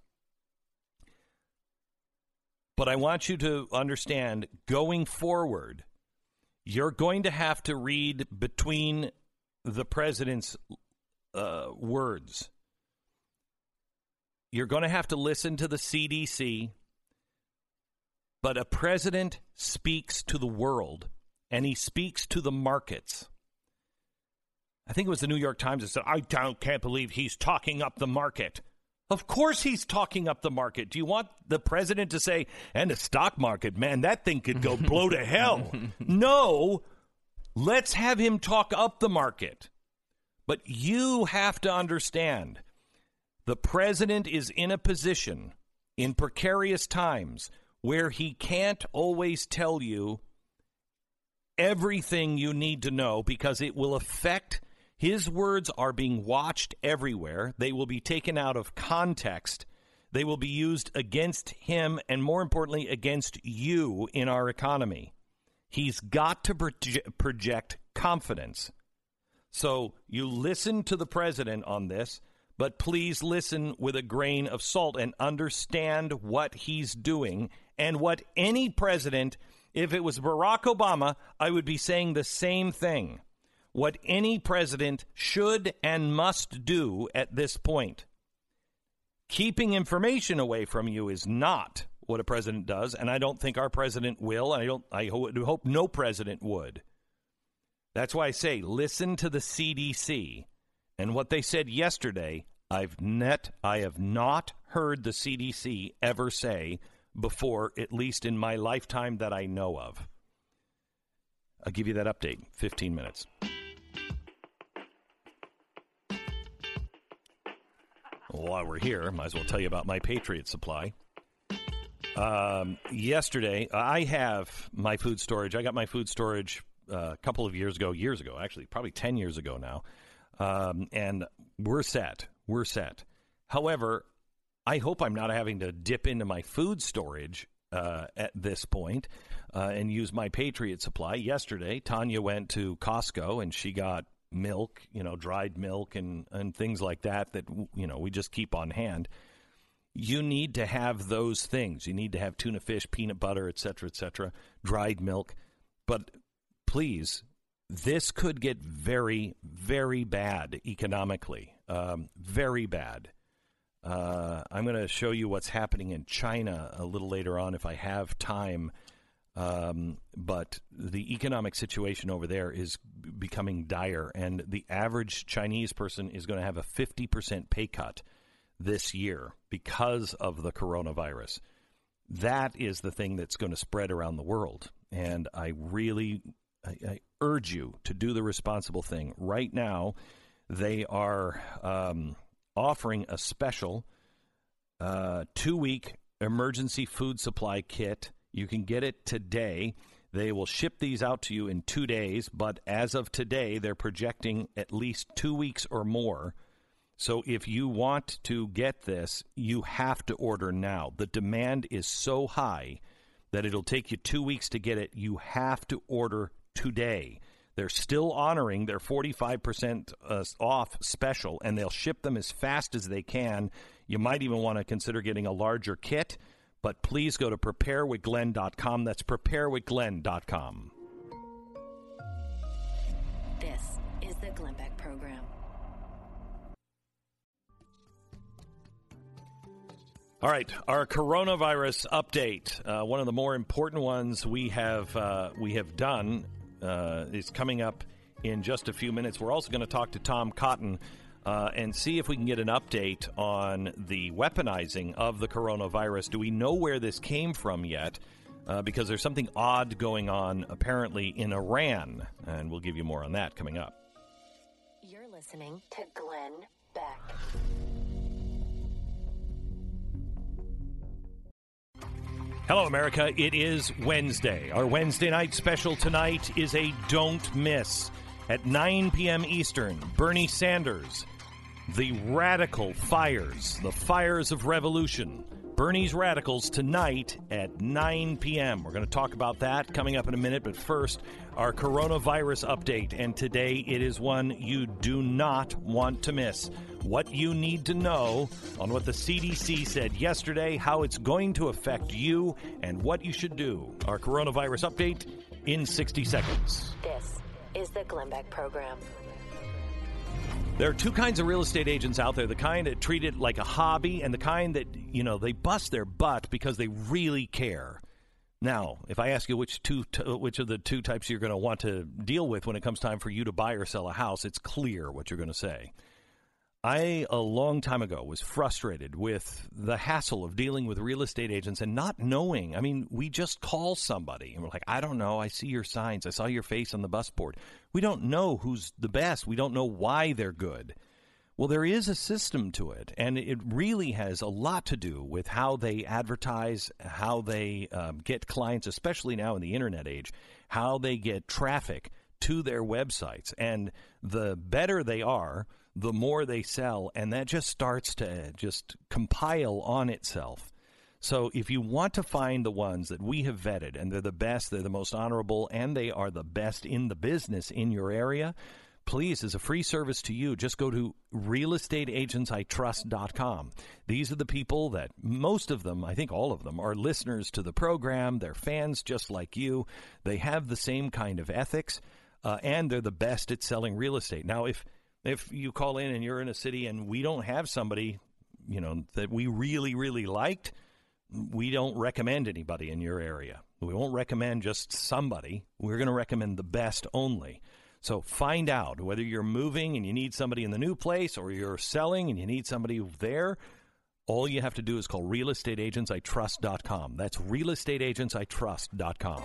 But I want you to understand, going forward, you're going to have to read between the president's uh, words. You're going to have to listen to the C D C. But a president speaks to the world, and he speaks to the markets. I think it was the New York Times that said, I don't, can't believe he's talking up the market. Of course he's talking up the market. Do you want the president to say, and the stock market, man, that thing could go blow to hell? No, let's have him talk up the market. But you have to understand, the president is in a position in precarious times where he can't always tell you everything you need to know because it will affect. His words are being watched everywhere. They will be taken out of context. They will be used against him and, more importantly, against you in our economy. He's got to proje- project confidence. So you listen to the president on this, but please listen with a grain of salt and understand what he's doing and what any president, if it was Barack Obama, I would be saying the same thing. What any president should and must do at this point. Keeping information away from you is not what a president does, and I don't think our president will, and I don't. I ho- hope no president would. That's why I say listen to the C D C and what they said yesterday. I've net. I have not heard the C D C ever say before, at least in my lifetime that I know of. I'll give you that update. fifteen minutes. While we're here, might as well tell you about my Patriot Supply. Um, yesterday, I have my food storage. I got my food storage uh, a couple of years ago, years ago, actually, probably ten years ago now. Um, and we're set. We're set. However, I hope I'm not having to dip into my food storage uh, at this point uh, and use my Patriot Supply. Yesterday, Tanya went to Costco and she got milk, you know, dried milk and, and things like that that, you know, we just keep on hand. You need to have those things. You need to have tuna fish, peanut butter, et cetera, et cetera, dried milk. But please, this could get very, very bad economically. Um, very bad. Uh, I'm going to show you what's happening in China a little later on if I have time. Um, but the economic situation over there is b- becoming dire, and the average Chinese person is going to have a fifty percent pay cut this year because of the coronavirus. That is the thing that's going to spread around the world, and I really I, I urge you to do the responsible thing. Right now, they are um, offering a special uh, two-week emergency food supply kit. You can get it today. They will ship these out to you in two days, but as of today, they're projecting at least two weeks or more. So if you want to get this, you have to order now. The demand is so high that it'll take you two weeks to get it. You have to order today. They're still honoring their forty-five percent uh, off special, and they'll ship them as fast as they can. You might even want to consider getting a larger kit. But please go to prepare with glenn dot com. That's prepare with glenn dot com. This is the Glenn Beck Program. All right, our coronavirus update. Uh, one of the more important ones we have uh, we have done uh, is coming up in just a few minutes. We're also going to talk to Tom Cotton Uh, and see if we can get an update on the weaponizing of the coronavirus. Do we know where this came from yet? Uh, because there's something odd going on, apparently, in Iran. And we'll give you more on that coming up. You're listening to Glenn Beck. Hello, America. It is Wednesday. Our Wednesday night special tonight is a don't miss. At nine p.m. Eastern, Bernie Sanders, the radical fires, the fires of revolution. Bernie's Radicals tonight at nine p.m. We're going to talk about that coming up in a minute, but first, our coronavirus update. And today it is one you do not want to miss. What you need to know on what the C D C said yesterday, how it's going to affect you, and what you should do. Our coronavirus update in sixty seconds. This is the Glenn Beck Program. There are two kinds of real estate agents out there, the kind that treat it like a hobby and the kind that, you know, they bust their butt because they really care. Now, if I ask you which two, t- which of the two types you're going to want to deal with when it comes time for you to buy or sell a house, it's clear what you're going to say. I, a long time ago, was frustrated with the hassle of dealing with real estate agents and not knowing. I mean, we just call somebody and we're like, I don't know. I see your signs. I saw your face on the bus board. We don't know who's the best. We don't know why they're good. Well, there is a system to it, and it really has a lot to do with how they advertise, how they um, get clients, especially now in the internet age, how they get traffic to their websites. And the better they are, the more they sell, and that just starts to just compile on itself. So if you want to find the ones that we have vetted, and they're the best, they're the most honorable, and they are the best in the business in your area, please, as a free service to you, just go to real estate agents I trust dot com. These are the people that, most of them, I think all of them, are listeners to the program. They're fans just like you. They have the same kind of ethics, uh, and they're the best at selling real estate. Now, if If you call in and you're in a city and we don't have somebody, you know, that we really, really liked, we don't recommend anybody in your area. We won't recommend just somebody. We're going to recommend the best only. So find out whether you're moving and you need somebody in the new place or you're selling and you need somebody there. All you have to do is call real estate agents I trust dot com. That's real estate agents I trust dot com.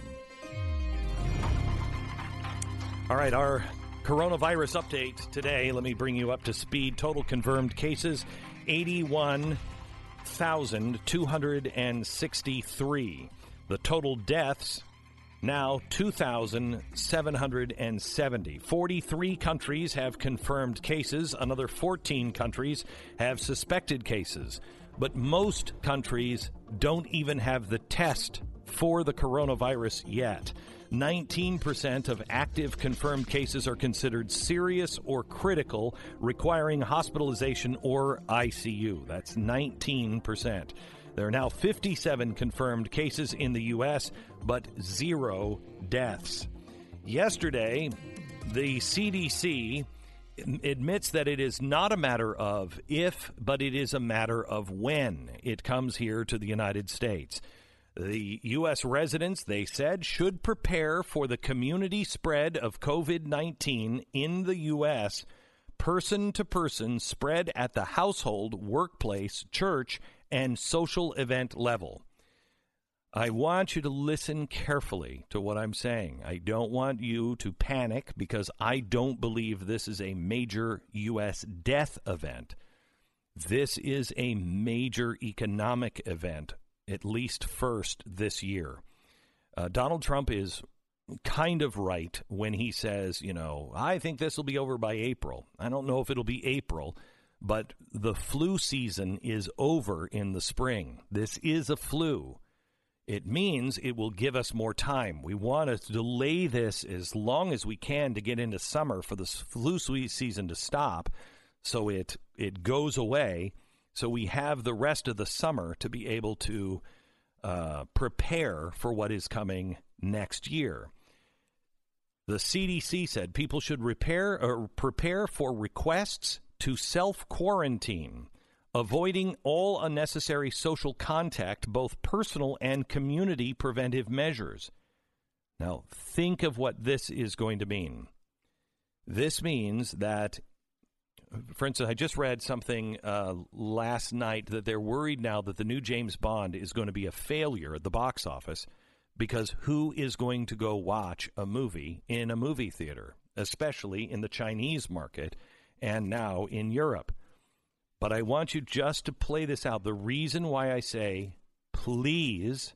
All right, our coronavirus update today. Let me bring you up to speed. Total confirmed cases, eighty-one thousand two hundred sixty-three. The total deaths, now two thousand seven hundred seventy. forty-three countries have confirmed cases. Another fourteen countries have suspected cases. But most countries don't even have the test for the coronavirus yet. nineteen percent of active confirmed cases are considered serious or critical, requiring hospitalization or I C U. That's nineteen percent. There are now fifty-seven confirmed cases in the U S, but zero deaths. Yesterday, the C D C admits that it is not a matter of if, but it is a matter of when it comes here to the United States. The U S residents, they said, should prepare for the community spread of COVID nineteen in the U S, person-to-person spread at the household, workplace, church, and social event level. I want you to listen carefully to what I'm saying. I don't want you to panic because I don't believe this is a major U S death event. This is a major economic event, at least first this year. Uh, Donald Trump is kind of right when he says, you know, I think this will be over by April. I don't know if it'll be April, but the flu season is over in the spring. This is a flu. It means it will give us more time. We want to delay this as long as we can to get into summer for the flu season to stop so it it goes away, so we have the rest of the summer to be able to uh, prepare for what is coming next year. The C D C said people should repair or prepare for requests to self-quarantine, avoiding all unnecessary social contact, both personal and community preventive measures. Now, think of what this is going to mean. This means that, for instance, I just read something uh, last night that they're worried now that the new James Bond is going to be a failure at the box office because who is going to go watch a movie in a movie theater, especially in the Chinese market and now in Europe? But I want you just to play this out. The reason why I say, please,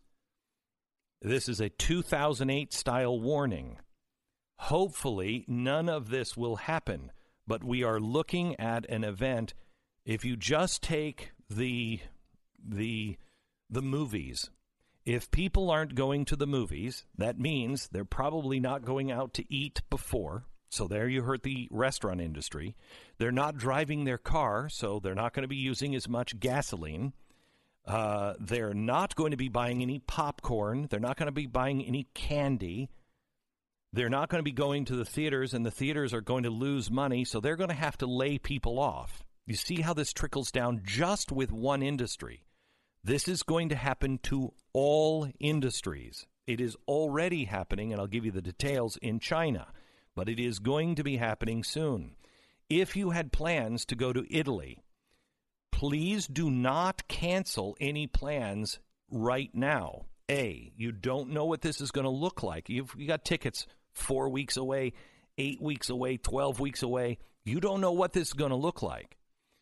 this is a two thousand eight style warning. Hopefully, none of this will happen. But we are looking at an event. If you just take the the the movies, if people aren't going to the movies, that means they're probably not going out to eat before. So there you hurt the restaurant industry. They're not driving their car, so they're not going to be using as much gasoline. Uh, they're not going to be buying any popcorn. They're not going to be buying any candy. They're not going to be going to the theaters, and the theaters are going to lose money, so they're going to have to lay people off. You see how this trickles down just with one industry. This is going to happen to all industries. It is already happening, and I'll give you the details, in China. But it is going to be happening soon. If you had plans to go to Italy, please do not cancel any plans right now. A, you don't know what this is going to look like. You've you got tickets four weeks away, eight weeks away, twelve weeks away. You don't know what this is going to look like.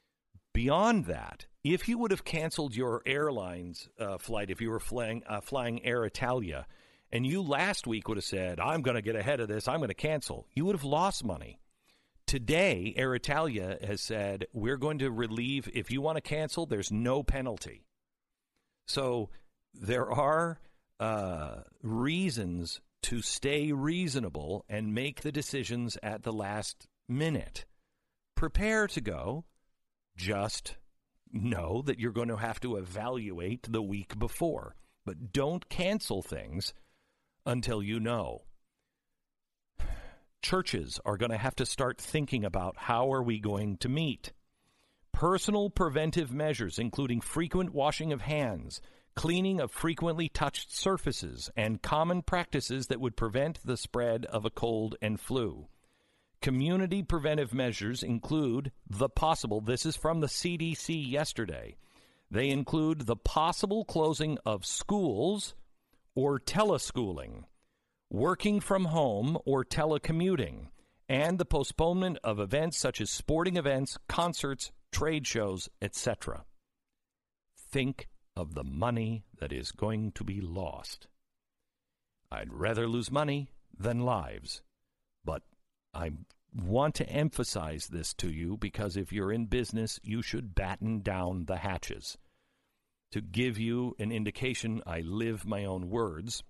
Beyond that, if you would have canceled your airlines uh, flight, if you were flying, uh, flying Air Italia, and you last week would have said, I'm going to get ahead of this, I'm going to cancel, you would have lost money. Today, Air Italia has said, we're going to relieve, if you want to cancel, there's no penalty. So there are uh, reasons to stay reasonable and make the decisions at the last minute. Prepare to go. Just know that you're going to have to evaluate the week before. But don't cancel things until you know. Churches are going to have to start thinking about how are we going to meet. Personal preventive measures, including frequent washing of hands, cleaning of frequently touched surfaces, and common practices that would prevent the spread of a cold and flu. Community preventive measures include the possible, this is from the C D C yesterday, they include the possible closing of schools or teleschooling, working from home or telecommuting, and the postponement of events such as sporting events, concerts, trade shows, et cetera. Think of the money that is going to be lost. I'd rather lose money than lives, but I want to emphasize this to you because if you're in business, you should batten down the hatches. To give you an indication, I live my own words.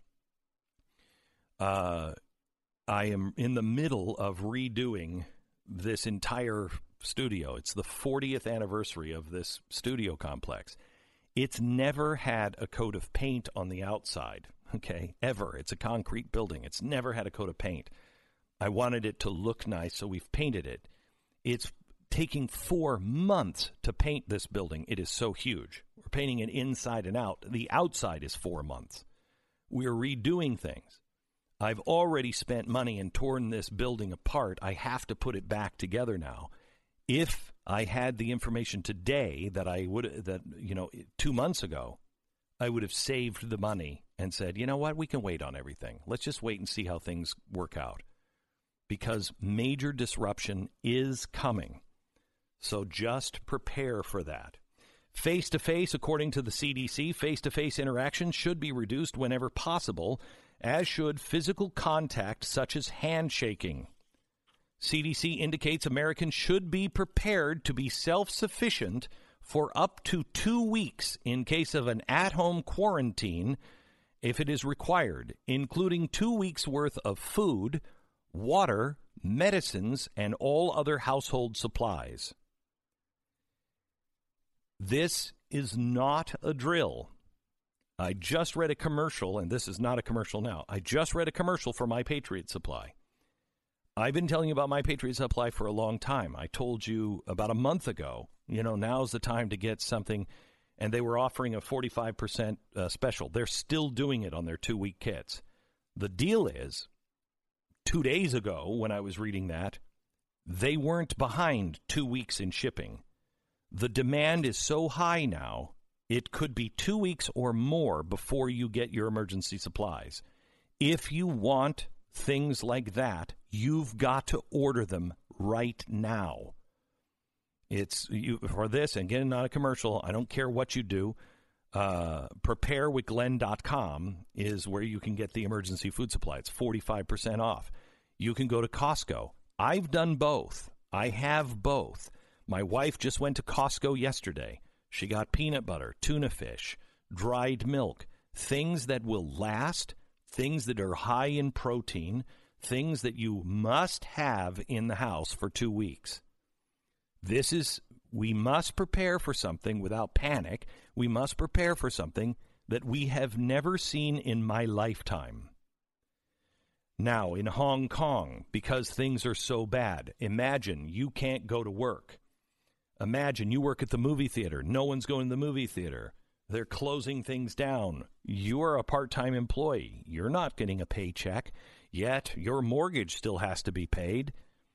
Uh, I am in the middle of redoing this entire studio. It's the fortieth anniversary of this studio complex. It's never had a coat of paint on the outside, okay, ever. It's a concrete building. It's never had a coat of paint. I wanted it to look nice, so we've painted it. It's taking four months to paint this building. It is so huge. We're painting it inside and out. The outside is four months. We're redoing things. I've already spent money and torn this building apart. I have to put it back together now. If I had the information today that I would, that, you know, two months ago, I would have saved the money and said, you know what, we can wait on everything. Let's just wait and see how things work out. Because major disruption is coming. So just prepare for that. Face-to-face, according to the C D C, face-to-face interaction should be reduced whenever possible, as should physical contact such as handshaking. C D C indicates Americans should be prepared to be self-sufficient for up to two weeks in case of an at-home quarantine if it is required, including two weeks' worth of food, water, medicines, and all other household supplies. This is not a drill. I just read a commercial, and this is not a commercial now. I just read a commercial for My Patriot Supply. I've been telling you about My Patriot Supply for a long time. I told you about a month ago, you know, now's the time to get something, and they were offering a forty-five percent uh, special. They're still doing it on their two-week kits. The deal is, two days ago when I was reading that, they weren't behind two weeks in shipping. The demand is so high now, it could be two weeks or more before you get your emergency supplies. If you want things like that, you've got to order them right now. It's you for this, and again, not a commercial. I don't care what you do. Uh, prepare with glenn dot com is where you can get the emergency food supply. It's forty-five percent off. You can go to Costco. I've done both. I have both. My wife just went to Costco yesterday. She got peanut butter, tuna fish, dried milk, things that will last, things that are high in protein, things that you must have in the house for two weeks. This is, we must prepare for something without panic. We must prepare for something that we have never seen in my lifetime. Now, in Hong Kong, because things are so bad, imagine you can't go to work. Imagine you work at the movie theater. No one's going to the movie theater. They're closing things down. You're a part-time employee. You're not getting a paycheck, yet your mortgage still has to be paid.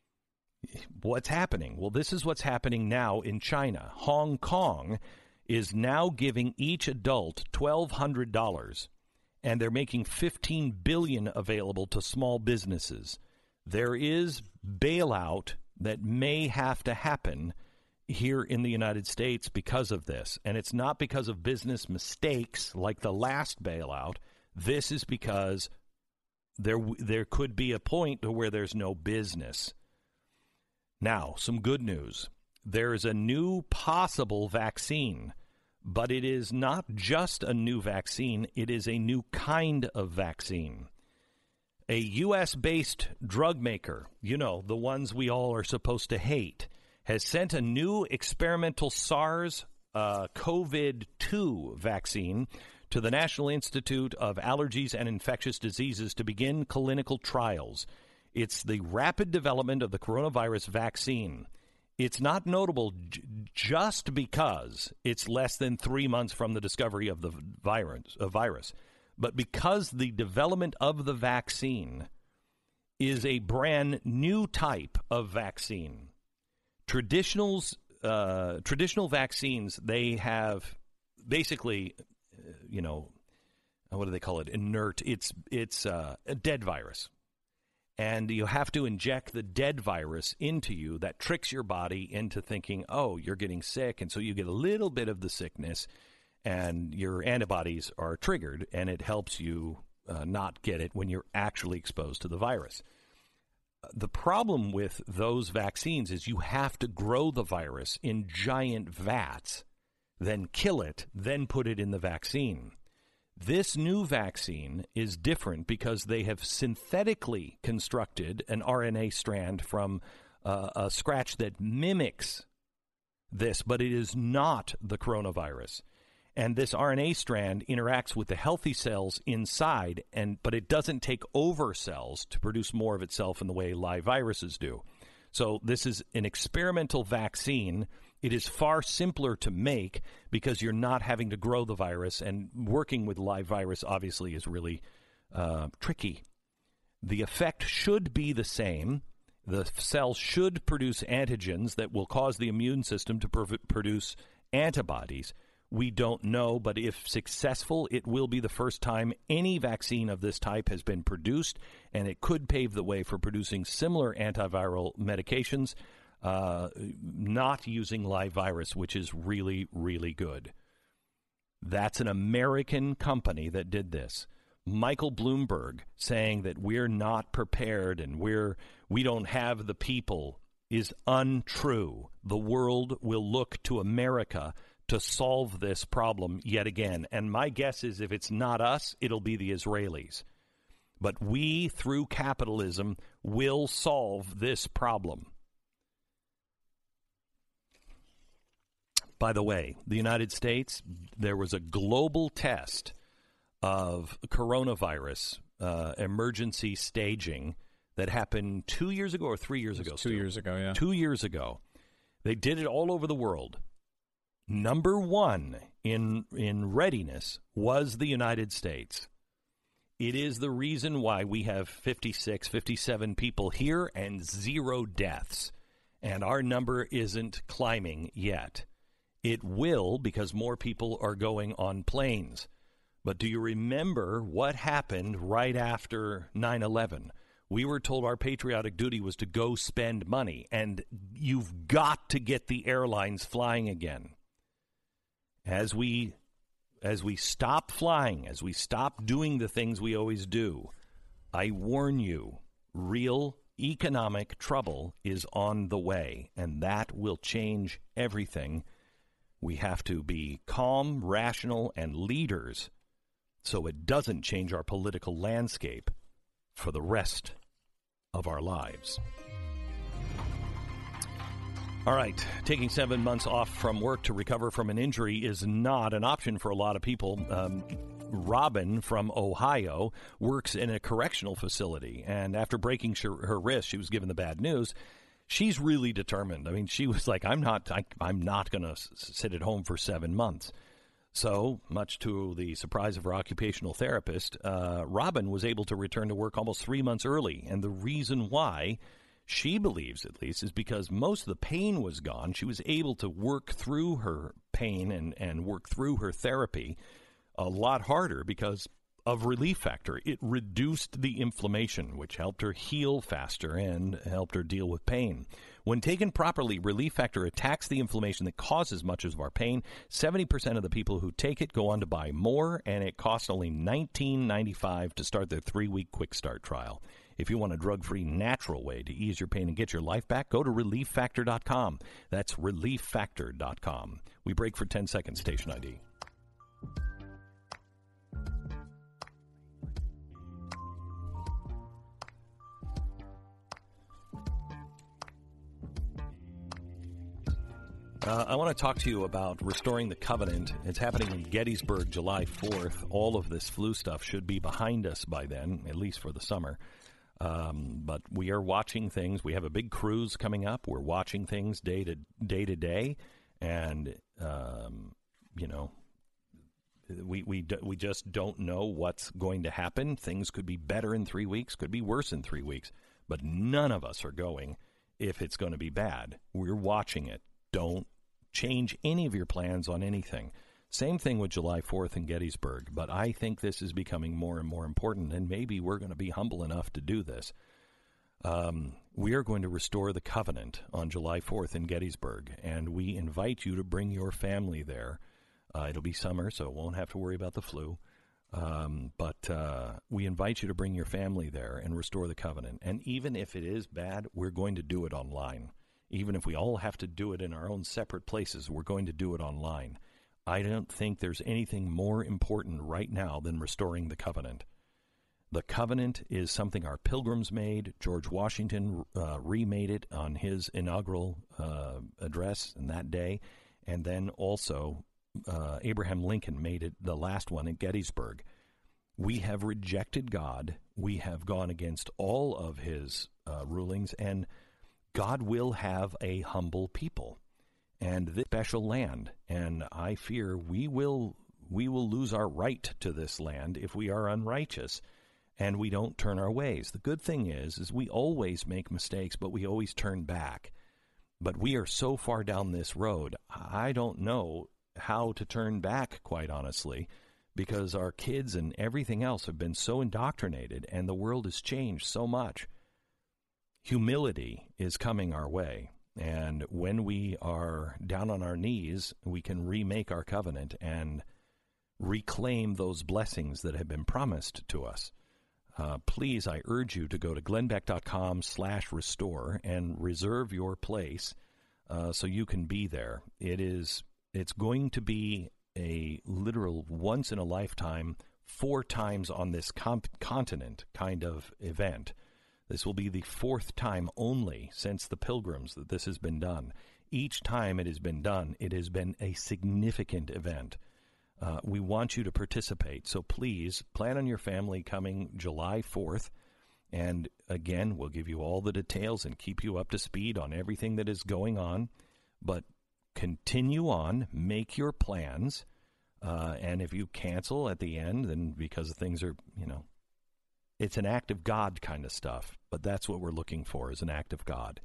What's happening? Well, this is what's happening now in China. Hong Kong is now giving each adult twelve hundred dollars, and they're making fifteen billion dollars available to small businesses. There is bailout that may have to happen here in the United States because of this. And it's not because of business mistakes like the last bailout. This is because there there could be a point to where there's no business. Now, some good news. There is a new possible vaccine, but it is not just a new vaccine. It is a new kind of vaccine. A U S-based drug maker, you know, the ones we all are supposed to hate, has sent a new experimental SARS uh, COVID two vaccine to the National Institute of Allergies and Infectious Diseases to begin clinical trials. It's the rapid development of the coronavirus vaccine. It's not notable j- just because it's less than three months from the discovery of the virus, uh, virus, but because the development of the vaccine is a brand new type of vaccine. Traditionals, uh, traditional vaccines, they have basically, uh, you know, what do they call it? Inert. It's it's uh, a dead virus. And you have to inject the dead virus into you that tricks your body into thinking, oh, you're getting sick. And so you get a little bit of the sickness and your antibodies are triggered and it helps you uh, not get it when you're actually exposed to the virus. The problem with those vaccines is you have to grow the virus in giant vats, then kill it, then put it in the vaccine. This new vaccine is different because they have synthetically constructed an R N A strand from uh, a scratch that mimics this, but it is not the coronavirus. And this R N A strand interacts with the healthy cells inside, and but it doesn't take over cells to produce more of itself in the way live viruses do. So this is an experimental vaccine. It is far simpler to make because you're not having to grow the virus, and working with live virus obviously is really uh, tricky. The effect should be the same. The cells should produce antigens that will cause the immune system to pr- produce antibodies. We don't know, but if successful, it will be the first time any vaccine of this type has been produced, and it could pave the way for producing similar antiviral medications, uh, not using live virus, which is really, really good. That's an American company that did this. Michael Bloomberg saying that we're not prepared and we're we don't have the people is untrue. The world will look to America to solve this problem yet again. And my guess is if it's not us, it'll be the Israelis. But we, through capitalism, will solve this problem. By the way, the United States, there was a global test of coronavirus uh, emergency staging that happened two years ago or three years ago. Two Stu? years ago, yeah. Two years ago. They did it all over the world. Number one in in readiness was the United States. It is the reason why we have fifty-six, fifty-seven people here and zero deaths. And our number isn't climbing yet. It will because more people are going on planes. But do you remember what happened right after nine eleven? We were told our patriotic duty was to go spend money, and you've got to get the airlines flying again. As we as we stop flying, as we stop doing the things we always do, I warn you, real economic trouble is on the way, and that will change everything. We have to be calm, rational, and leaders so it doesn't change our political landscape for the rest of our lives. All right, taking seven months off from work to recover from an injury is not an option for a lot of people. Um, Robin from Ohio works in a correctional facility, and after breaking her, her wrist, she was given the bad news. She's really determined. I mean, she was like, I'm not, I, I'm not going to s- sit at home for seven months. So, much to the surprise of her occupational therapist, uh, Robin was able to return to work almost three months early. And the reason why, she believes at least, is because most of the pain was gone. She was able to work through her pain and, and work through her therapy a lot harder because of Relief Factor. It reduced the inflammation, which helped her heal faster and helped her deal with pain. When taken properly, Relief Factor attacks the inflammation that causes much of our pain. seventy percent of the people who take it go on to buy more, and it costs only nineteen ninety-five to start their three-week quick start trial. If you want a drug-free, natural way to ease your pain and get your life back, go to relief factor dot com. That's relief factor dot com. We break for ten seconds, station I D. Uh, I want to talk to you about restoring the covenant. It's happening in Gettysburg, July fourth. All of this flu stuff should be behind us by then, at least for the summer. Um, but we are watching things. We have a big cruise coming up. We're watching things day to day to day, and um, you know, we we we just don't know what's going to happen. Things could be better in three weeks, could be worse in three weeks. But none of us are going if it's going to be bad. We're watching it. Don't change any of your plans on anything. Same thing with July fourth in Gettysburg, but I think this is becoming more and more important, and maybe we're going to be humble enough to do this. Um, we are going to restore the covenant on July fourth in Gettysburg, and we invite you to bring your family there. Uh, it'll be summer, so it won't have to worry about the flu. Um, but uh, we invite you to bring your family there and restore the covenant. And even if it is bad, we're going to do it online. Even if we all have to do it in our own separate places, we're going to do it online. I don't think there's anything more important right now than restoring the covenant. The covenant is something our pilgrims made. George Washington uh, remade it on his inaugural uh, address in that day. And then also uh, Abraham Lincoln made it, the last one at Gettysburg. We have rejected God. We have gone against all of his uh, rulings, and God will have a humble people and this special land. And I fear we will we will lose our right to this land if we are unrighteous and we don't turn our ways. The good thing is, is we always make mistakes, but we always turn back. But we are so far down this road, I don't know how to turn back, quite honestly, because our kids and everything else have been so indoctrinated, and the world has changed so much. Humility is coming our way, and when we are down on our knees, we can remake our covenant and reclaim those blessings that have been promised to us. Uh, please, I urge you to go to glennbeck.com slash restore and reserve your place uh, so you can be there. It is, it's going to be a literal once-in-a-lifetime, four times on this comp- continent kind of event. This will be the fourth time only since the Pilgrims that this has been done. Each time it has been done, it has been a significant event. Uh, we want you to participate, so please plan on your family coming July fourth. And again, we'll give you all the details and keep you up to speed on everything that is going on. But continue on, make your plans, uh, and if you cancel at the end, then because things are, you know, it's an act of God kind of stuff, but that's what we're looking for, is an act of God.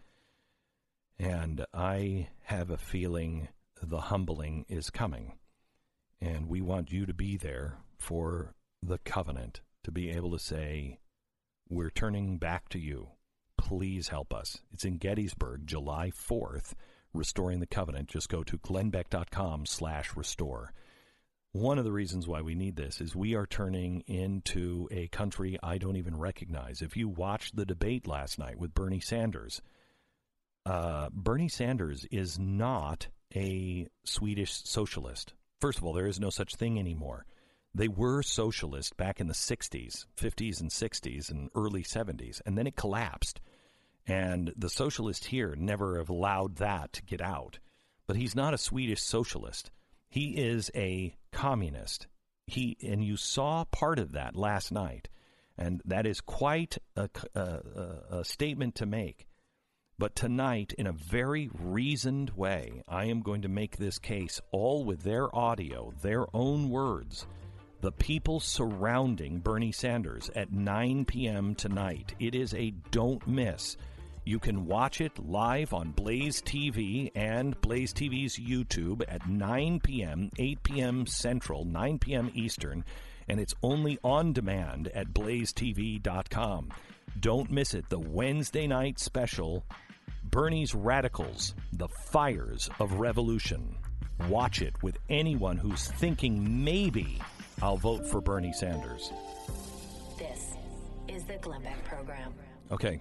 And I have a feeling the humbling is coming, and we want you to be there for the covenant, to be able to say, we're turning back to you. Please help us. It's in Gettysburg, July fourth. Restoring the Covenant. Just go to glennbeck.com slash restore. One of the reasons why we need this is we are turning into a country I don't even recognize. If you watched the debate last night with Bernie Sanders, uh, Bernie Sanders is not a Swedish socialist. First of all, there is no such thing anymore. They were socialist back in the sixties, fifties and sixties and early seventies, and then it collapsed. And the socialists here never have allowed that to get out. But he's not a Swedish socialist. He is a communist. He and you saw part of that last night. And that is quite a, a, a statement to make. But tonight, in a very reasoned way, I am going to make this case all with their audio, their own words. The people surrounding Bernie Sanders at nine p.m. tonight. It is a don't miss. You can watch it live on Blaze T V and Blaze T V's YouTube at nine p.m., eight p.m. Central, nine p.m. Eastern, and it's only on demand at blaze t v dot com. Don't miss it. The Wednesday night special, Bernie's Radicals, The Fires of Revolution. Watch it with anyone who's thinking maybe I'll vote for Bernie Sanders. This is the Glenn Beck Program. Okay.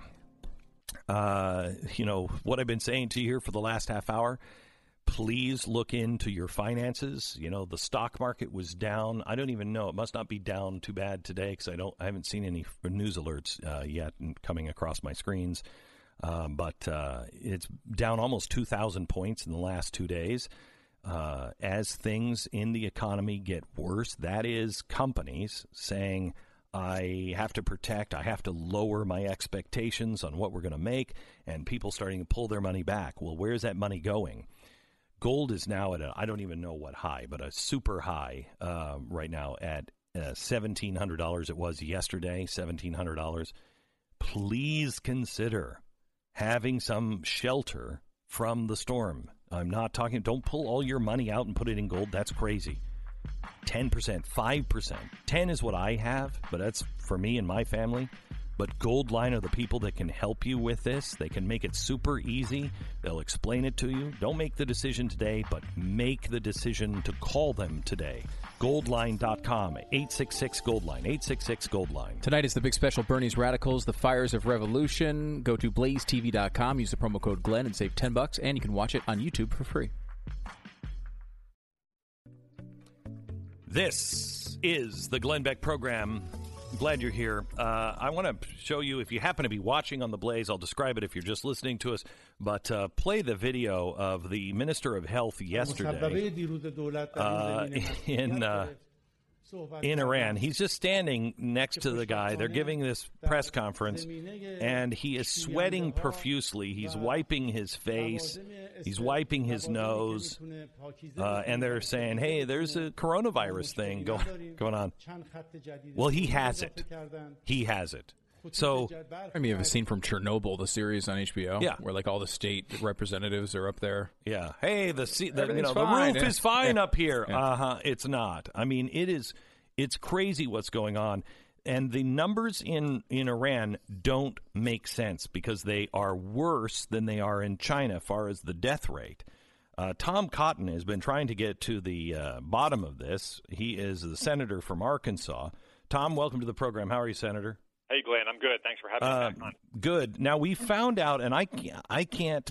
Uh, you know, what I've been saying to you here for the last half hour, please look into your finances. You know, the stock market was down. I don't even know. It must not be down too bad today because I don't, I haven't seen any news alerts uh, yet coming across my screens. Um, but uh, it's down almost two thousand points in the last two days. Uh, as things in the economy get worse, that is companies saying, I have to protect, I have to lower my expectations on what we're going to make, and people starting to pull their money back. Well, where's that money going? Gold is now at a, I don't even know what high, but a super high uh, right now at uh, seventeen hundred dollars. It was yesterday, seventeen hundred dollars. Please consider having some shelter from the storm. I'm not talking, don't pull all your money out and put it in gold. That's crazy. ten percent, five percent. ten is what I have, but that's for me and my family. But Goldline are the people that can help you with this. They can make it super easy. They'll explain it to you. Don't make the decision today, but make the decision to call them today. Goldline dot com, eight six six Goldline, eight six six Goldline. Tonight is the big special Bernie's Radicals, The Fires of Revolution. Go to blaze t v dot com, use the promo code Glenn and save ten bucks, and you can watch it on YouTube for free. This is the Glenn Beck Program. Glad you're here. Uh, I want to show you, if you happen to be watching on The Blaze, I'll describe it if you're just listening to us, but uh, play the video of the Minister of Health yesterday uh, in uh, in Iran. He's just standing next to the guy. They're giving this press conference, and he is sweating profusely. He's wiping his face. He's wiping his nose. Uh, and they're saying, hey, there's a coronavirus thing go, going on. Well, he has it. He has it. So, I mean, you have a scene from Chernobyl, the series on H B O, yeah, where like all the state representatives are up there. Yeah, hey, the the, you know, the fine. roof Yeah. is fine Yeah. up here. Yeah. Uh huh. It's not. I mean, it is. It's crazy what's going on, and the numbers in in Iran don't make sense because they are worse than they are in China as far as the death rate. Uh, Tom Cotton has been trying to get to the uh, bottom of this. He is the senator from Arkansas. Tom, welcome to the program. How are you, Senator? Hey, Glenn, I'm good. Thanks for having Uh, me back on. good. Now we found out, and I can't, I can't,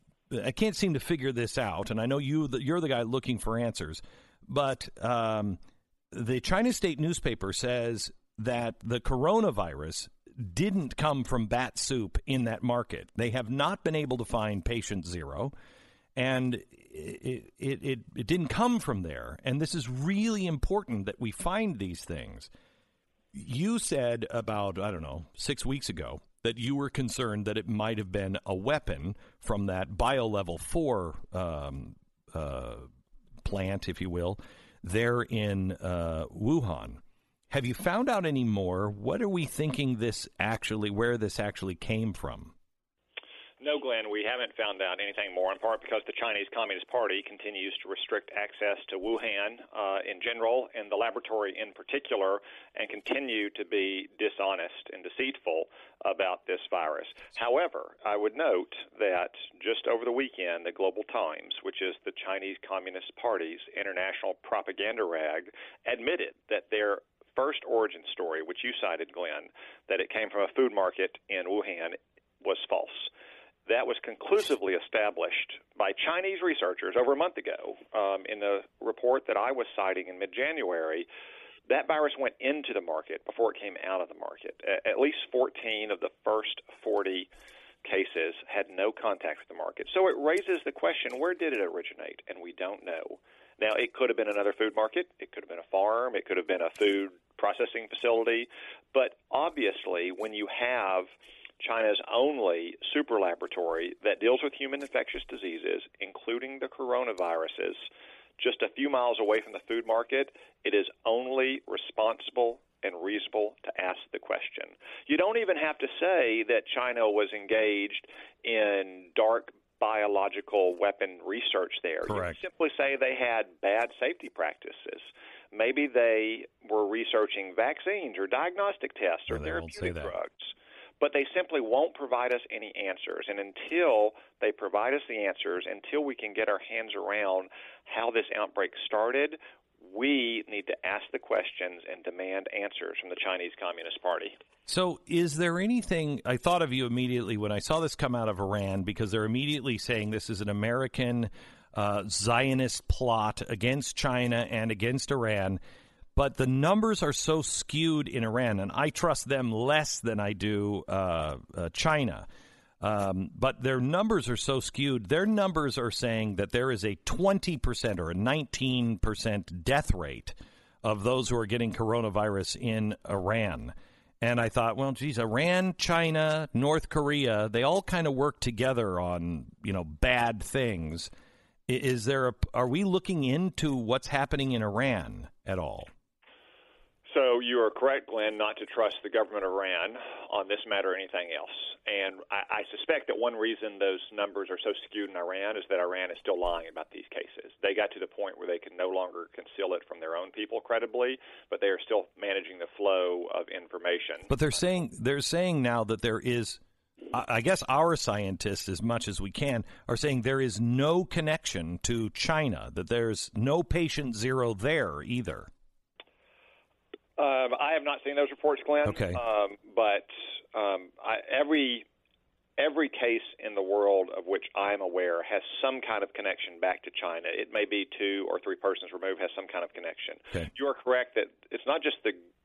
I can't seem to figure this out. And I know you, you're the guy looking for answers. But um, the China State newspaper says that the coronavirus didn't come from bat soup in that market. They have not been able to find patient zero, and it it it, it didn't come from there. And this is really important that we find these things. You said about, I don't know, six weeks ago that you were concerned that it might have been a weapon from that biolevel four um, uh, plant, if you will, there in uh, Wuhan. Have you found out any more? What are we thinking this actually, where this actually came from? No, Glenn, we haven't found out anything more, in part because the Chinese Communist Party continues to restrict access to Wuhan uh, in general and the laboratory in particular, and continue to be dishonest and deceitful about this virus. However, I would note that just over the weekend, the Global Times, which is the Chinese Communist Party's international propaganda rag, admitted that their first origin story, which you cited, Glenn, that it came from a food market in Wuhan, was false. That was conclusively established by Chinese researchers over a month ago. Um, in the report that I was citing in mid-January, that virus went into the market before it came out of the market. At least fourteen of the first forty cases had no contact with the market. So it raises the question, where did it originate? And we don't know. Now, it could have been another food market. It could have been a farm. It could have been a food processing facility. But obviously, when you have China's only super laboratory that deals with human infectious diseases, including the coronaviruses, just a few miles away from the food market, it is only responsible and reasonable to ask the question. You don't even have to say that China was engaged in dark biological weapon research there. Correct. You simply say they had bad safety practices. Maybe they were researching vaccines or diagnostic tests or Or they won't say therapeutic that. drugs. But they simply won't provide us any answers. And until they provide us the answers, until we can get our hands around how this outbreak started, we need to ask the questions and demand answers from the Chinese Communist Party. So is there anything, I thought of you immediately when I saw this come out of Iran, because they're immediately saying this is an American uh, Zionist plot against China and against Iran. But the numbers are so skewed in Iran, and I trust them less than I do uh, uh, China. Um, but their numbers are so skewed. Their numbers are saying that there is a twenty percent or a nineteen percent death rate of those who are getting coronavirus in Iran. And I thought, well, geez, Iran, China, North Korea, they all kind of work together on, you know, bad things. I- Is there a, are we looking into what's happening in Iran at all? So you are correct, Glenn, not to trust the government of Iran on this matter or anything else. And I, I suspect that one reason those numbers are so skewed in Iran is that Iran is still lying about these cases. They got to the point where they can no longer conceal it from their own people credibly, but they are still managing the flow of information. But they're saying they're saying now that there is, I I guess our scientists, as much as we can, are saying there is no connection to China, that there's no patient zero there either. Um, I have not seen those reports, Glenn. Okay. Um, but um, I, every every case in the world of which I am aware has some kind of connection back to China. It may be two or three persons removed, has some kind of connection. Okay. You are correct that it's not just the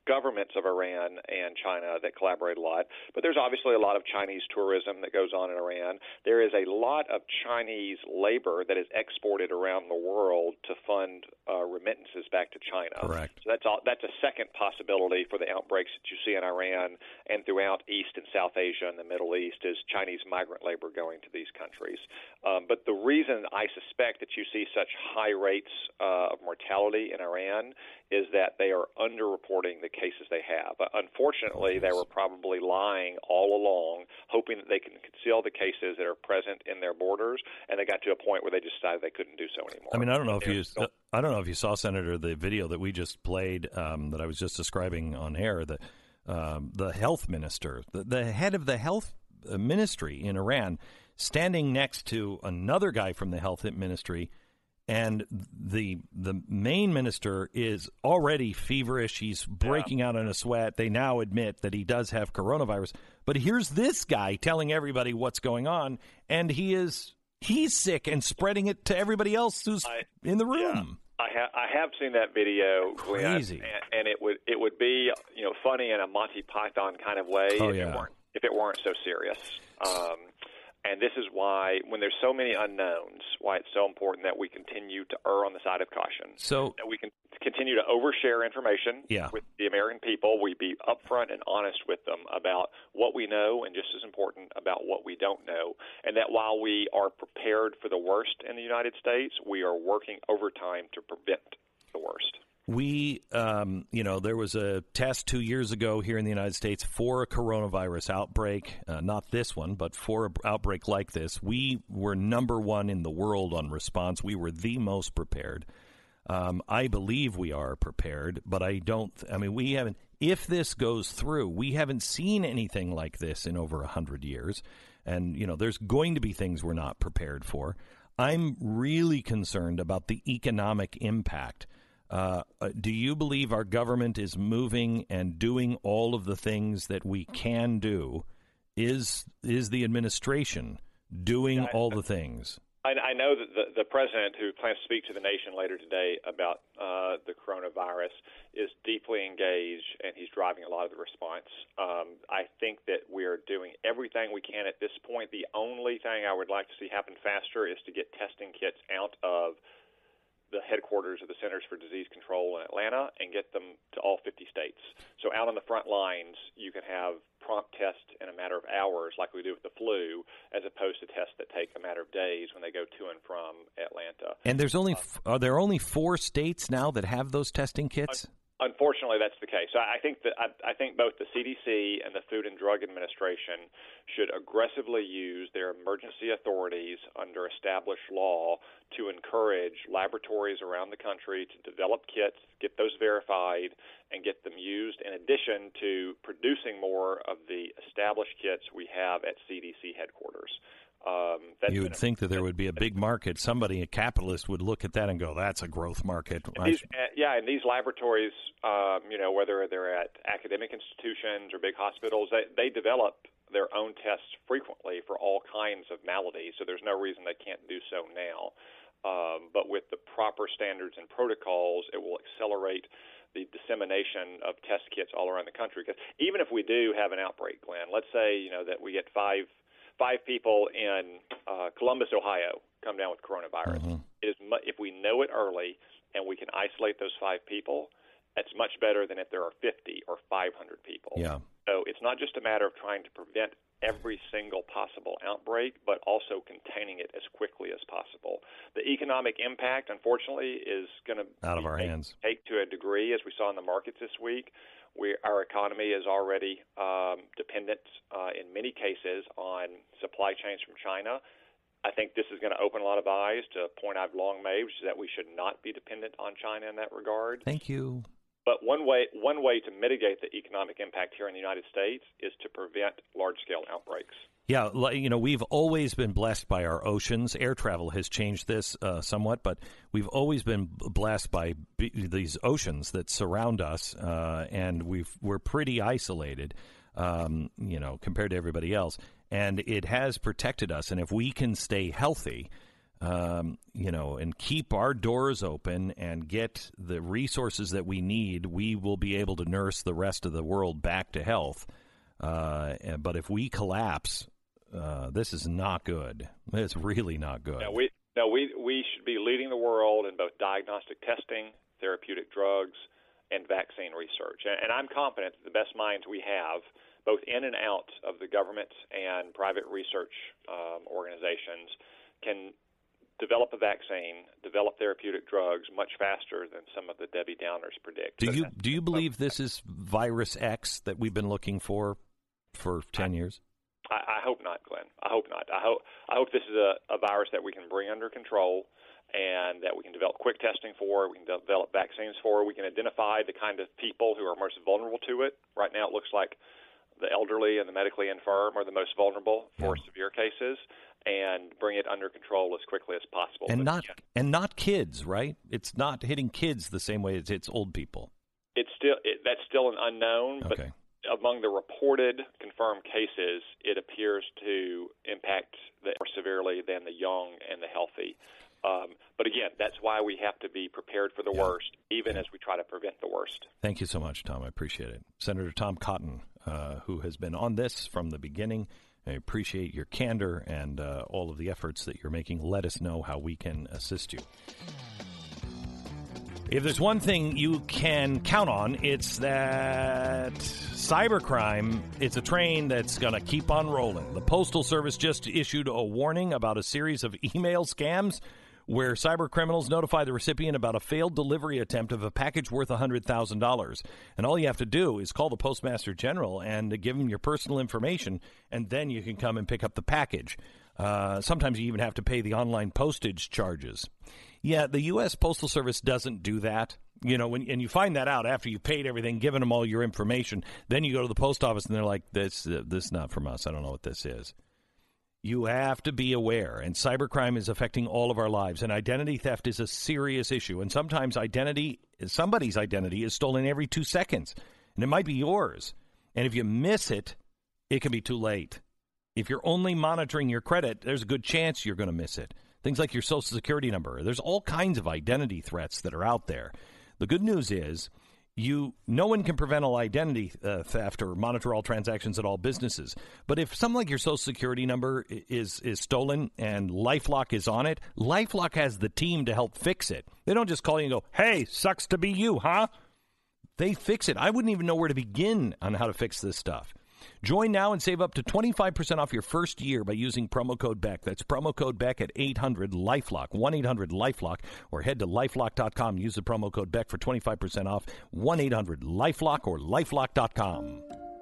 governments of Iran and China that collaborate a lot. But there's obviously a lot of Chinese tourism that goes on in Iran. There is a lot of Chinese labor that is exported around the world to fund uh, remittances back to China. Correct. So that's all, that's a second possibility for the outbreaks that you see in Iran and throughout East and South Asia and the Middle East is Chinese migrant labor going to these countries. Um, but the reason I suspect that you see such high rates uh, of mortality in Iran is that they are underreporting the cases they have. Uh, unfortunately, they were probably lying all along, hoping that they can conceal the cases that are present in their borders, and they got to a point where they just decided they couldn't do so anymore. I mean, I don't know if you, I don't know if you saw, Senator, the video that we just played um, that I was just describing on air. The um, the health minister, the, the head of the health ministry in Iran, standing next to another guy from the health ministry. And the the main minister is already feverish. He's breaking yeah. out in a sweat. They now admit that he does have coronavirus. But here's this guy telling everybody what's going on, and he is he's sick and spreading it to everybody else who's I, in the room. Yeah. I, ha- I have seen that video, Glenn, Crazy. And, and it would it would be you know funny in a Monty Python kind of way oh, if, yeah. it weren't, if it weren't so serious. Um, And this is why, when there's so many unknowns, why it's so important that we continue to err on the side of caution. So that we can continue to overshare information yeah. with the American people. We be upfront and honest with them about what we know, and just as important, about what we don't know. And that while we are prepared for the worst in the United States, we are working overtime to prevent the worst. We, um, you know, there was a test two years ago here in the United States for a coronavirus outbreak, uh, not this one, but for an outbreak like this. We were number one in the world on response. We were the most prepared. Um, I believe we are prepared, but I don't, I mean, we haven't, if this goes through, we haven't seen anything like this in over one hundred years. And, you know, there's going to be things we're not prepared for. I'm really concerned about the economic impact. Uh, do you believe our government is moving and doing all of the things that we can do? Is is the administration doing yeah, I, all the things? I, I know that the, the president, who plans to speak to the nation later today about uh, the coronavirus, is deeply engaged, and he's driving a lot of the response. Um, I think that we are doing everything we can at this point. The only thing I would like to see happen faster is to get testing kits out of the headquarters of the Centers for Disease Control in Atlanta and get them to all fifty states. So out on the front lines, you can have prompt tests in a matter of hours like we do with the flu, as opposed to tests that take a matter of days when they go to and from Atlanta. And there's only uh, are there only four states now that have those testing kits? Unfortunately, that's the case. So I think that I, I think both the C D C and the Food and Drug Administration should aggressively use their emergency authorities under established law to encourage laboratories around the country to develop kits, get those verified, and get them used, in addition to producing more of the established kits we have at C D C headquarters. Um, you would think that there would be a big market. Somebody, a capitalist, would look at that and go, that's a growth market. And these, uh, yeah, and these laboratories, um, you know, whether they're at academic institutions or big hospitals, they, they develop their own tests frequently for all kinds of maladies, so there's no reason they can't do so now. Um, but with the proper standards and protocols, it will accelerate the dissemination of test kits all around the country. Because even if we do have an outbreak, Glenn, let's say, you know, that we get five Five people in uh, Columbus, Ohio, come down with coronavirus. Mm-hmm. It is mu- if we know it early and we can isolate those five people, that's much better than if there are fifty or five hundred people. Yeah. So it's not just a matter of trying to prevent every single possible outbreak, but also containing it as quickly as possible. The economic impact, unfortunately, is going to out of our take, hands. Take to a degree, as we saw in the markets this week. We, our economy is already um, dependent, uh, in many cases, on supply chains from China. I think this is going to open a lot of eyes to a point I've long made, which is that we should not be dependent on China in that regard. Thank you. But one way, one way to mitigate the economic impact here in the United States is to prevent large-scale outbreaks. Yeah, you know, we've always been blessed by our oceans. Air travel has changed this uh, somewhat, but we've always been blessed by b- these oceans that surround us, uh, and we've, we're pretty isolated, um, you know, compared to everybody else. And it has protected us. And if we can stay healthy, um, you know, and keep our doors open and get the resources that we need, we will be able to nurse the rest of the world back to health. Uh, but if we collapse, uh, this is not good. It's really not good. No, we no we we should be leading the world in both diagnostic testing, therapeutic drugs, and vaccine research. And, and I'm confident that the best minds we have, both in and out of the government and private research um, organizations, can develop a vaccine, develop therapeutic drugs much faster than some of the Debbie Downers predict. Do you do you believe this is virus X that we've been looking for for ten years? I, I hope not, Glenn. I hope not. I hope I hope this is a, a virus that we can bring under control and that we can develop quick testing for, we can develop vaccines for, we can identify the kind of people who are most vulnerable to it. Right now it looks like the elderly and the medically infirm are the most vulnerable for yeah. severe cases, and bring it under control as quickly as possible. And but, not yeah. and not kids, right? It's not hitting kids the same way as it's old people. It's still it, that's still an unknown, okay. but among the reported confirmed cases, it appears to impact the, more severely than the young and the healthy. Um, but again, that's why we have to be prepared for the yeah. worst, even yeah. as we try to prevent the worst. Thank you so much, Tom. I appreciate it. Senator Tom Cotton, uh, who has been on this from the beginning. I appreciate your candor and uh, all of the efforts that you're making. Let us know how we can assist you. If there's one thing you can count on, it's that cybercrime, it's a train that's going to keep on rolling. The Postal Service just issued a warning about a series of email scams where cyber criminals notify the recipient about a failed delivery attempt of a package worth one hundred thousand dollars. And all you have to do is call the Postmaster General and give him your personal information, and then you can come and pick up the package. Uh, sometimes you even have to pay the online postage charges. Yeah, the U S Postal Service doesn't do that. You know, when and you find that out after you paid everything, given them all your information, then you go to the post office and they're like, this, uh, this is not from us. I don't know what this is. You have to be aware, and cybercrime is affecting all of our lives, and identity theft is a serious issue. And sometimes identity, somebody's identity is stolen every two seconds, and it might be yours. And if you miss it, it can be too late. If you're only monitoring your credit, there's a good chance you're going to miss it. Things like your Social Security number. There's all kinds of identity threats that are out there. The good news is, You, no one can prevent all identity uh, theft or monitor all transactions at all businesses. But if something like your Social Security number is is stolen and LifeLock is on it, LifeLock has the team to help fix it. They don't just call you and go, hey, sucks to be you, huh? They fix it. I wouldn't even know where to begin on how to fix this stuff. Join now and save up to twenty-five percent off your first year by using promo code Beck. That's promo code Beck at eight hundred LifeLock, one eight hundred LifeLock, or head to lifelock dot com. Use the promo code Beck for twenty-five percent off, one eight hundred LifeLock or lifelock dot com.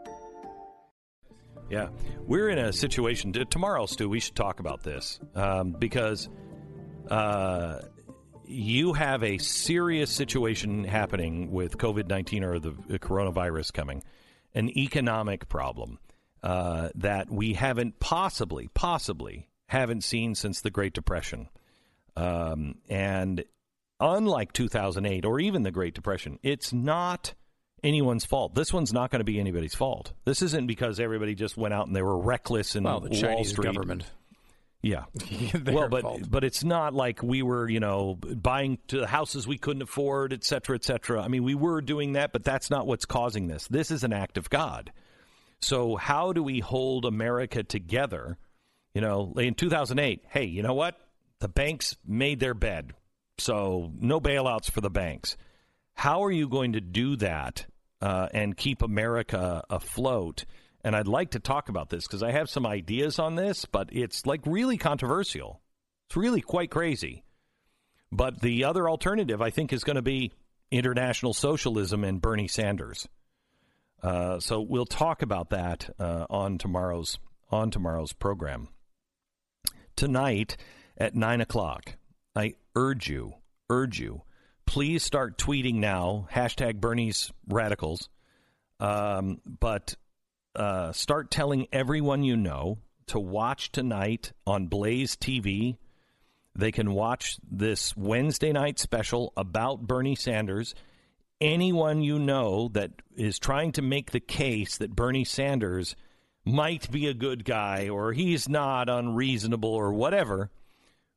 Yeah, we're in a situation. Tomorrow, Stu, we should talk about this um, because uh, you have a serious situation happening with COVID nineteen or the, the coronavirus coming. An economic problem uh, that we haven't possibly, possibly haven't seen since the Great Depression. Um, and unlike two thousand eight or even the Great Depression, it's not anyone's fault. This one's not going to be anybody's fault. This isn't because everybody just went out and they were reckless in well, the Wall Chinese Street. Government. Yeah. well, but fault. but it's not like we were, you know, buying to houses we couldn't afford, et cetera, et cetera. I mean, we were doing that, but that's not what's causing this. This is an act of God. So how do we hold America together? You know, in two thousand eight, hey, you know what? The banks made their bed, so no bailouts for the banks. How are you going to do that uh, and keep America afloat? And I'd like to talk about this because I have some ideas on this, but it's like really controversial. It's really quite crazy. But the other alternative, I think, is going to be international socialism and Bernie Sanders. Uh, so we'll talk about that uh, on tomorrow's on tomorrow's program. Tonight at nine o'clock, I urge you, urge you, please start tweeting now, hashtag Bernie's Radicals, um, but... Uh, start telling everyone you know to watch tonight on Blaze T V. They can watch this Wednesday night special about Bernie Sanders. Anyone you know that is trying to make the case that Bernie Sanders might be a good guy or he's not unreasonable or whatever,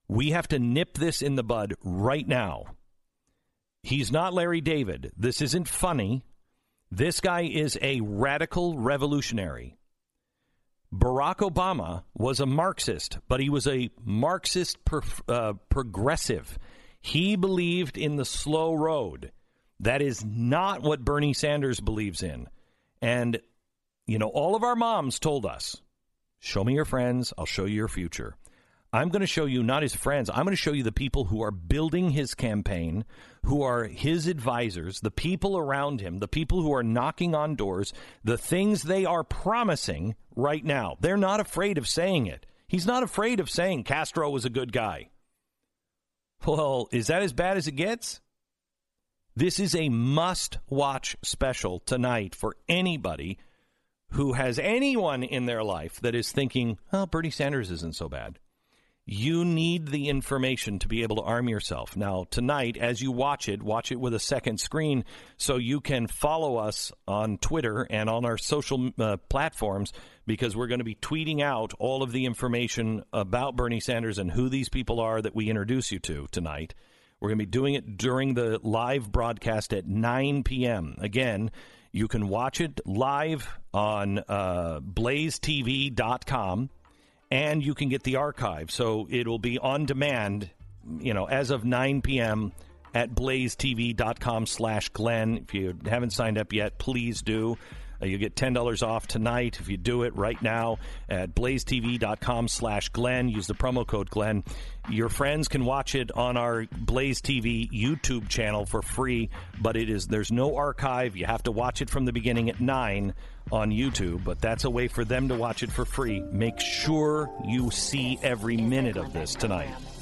We have to nip this in the bud right now. He's not Larry David. This isn't funny. This guy is a radical revolutionary. Barack Obama was a Marxist, but he was a Marxist per, uh, progressive. He believed in the slow road. That is not what Bernie Sanders believes in. And, you know, all of our moms told us, show me your friends, I'll show you your future. I'm going to show you not his friends. I'm going to show you the people who are building his campaign, who are his advisors, the people around him, the people who are knocking on doors, the things they are promising right now. They're not afraid of saying it. He's not afraid of saying Castro was a good guy. Well, is that as bad as it gets? This is a must-watch special tonight for anybody who has anyone in their life that is thinking, oh, Bernie Sanders isn't so bad. You need the information to be able to arm yourself. Now, tonight, as you watch it, watch it with a second screen so you can follow us on Twitter and on our social uh, platforms, because we're going to be tweeting out all of the information about Bernie Sanders and who these people are that we introduce you to tonight. We're going to be doing it during the live broadcast at nine p.m. Again, you can watch it live on uh, blaze t v dot com. And you can get the archive, so it'll be on demand, you know, as of nine p.m. at blaze t v dot com slash Glenn. If you haven't signed up yet, please do. Uh, you get ten dollars off tonight if you do it right now at blaze t v dot com slash Glenn. Use the promo code Glenn. Your friends can watch it on our Blaze T V YouTube channel for free, but it is there's no archive. You have to watch it from the beginning at nine on YouTube, but that's a way for them to watch it for free. Make sure you see every minute of this tonight.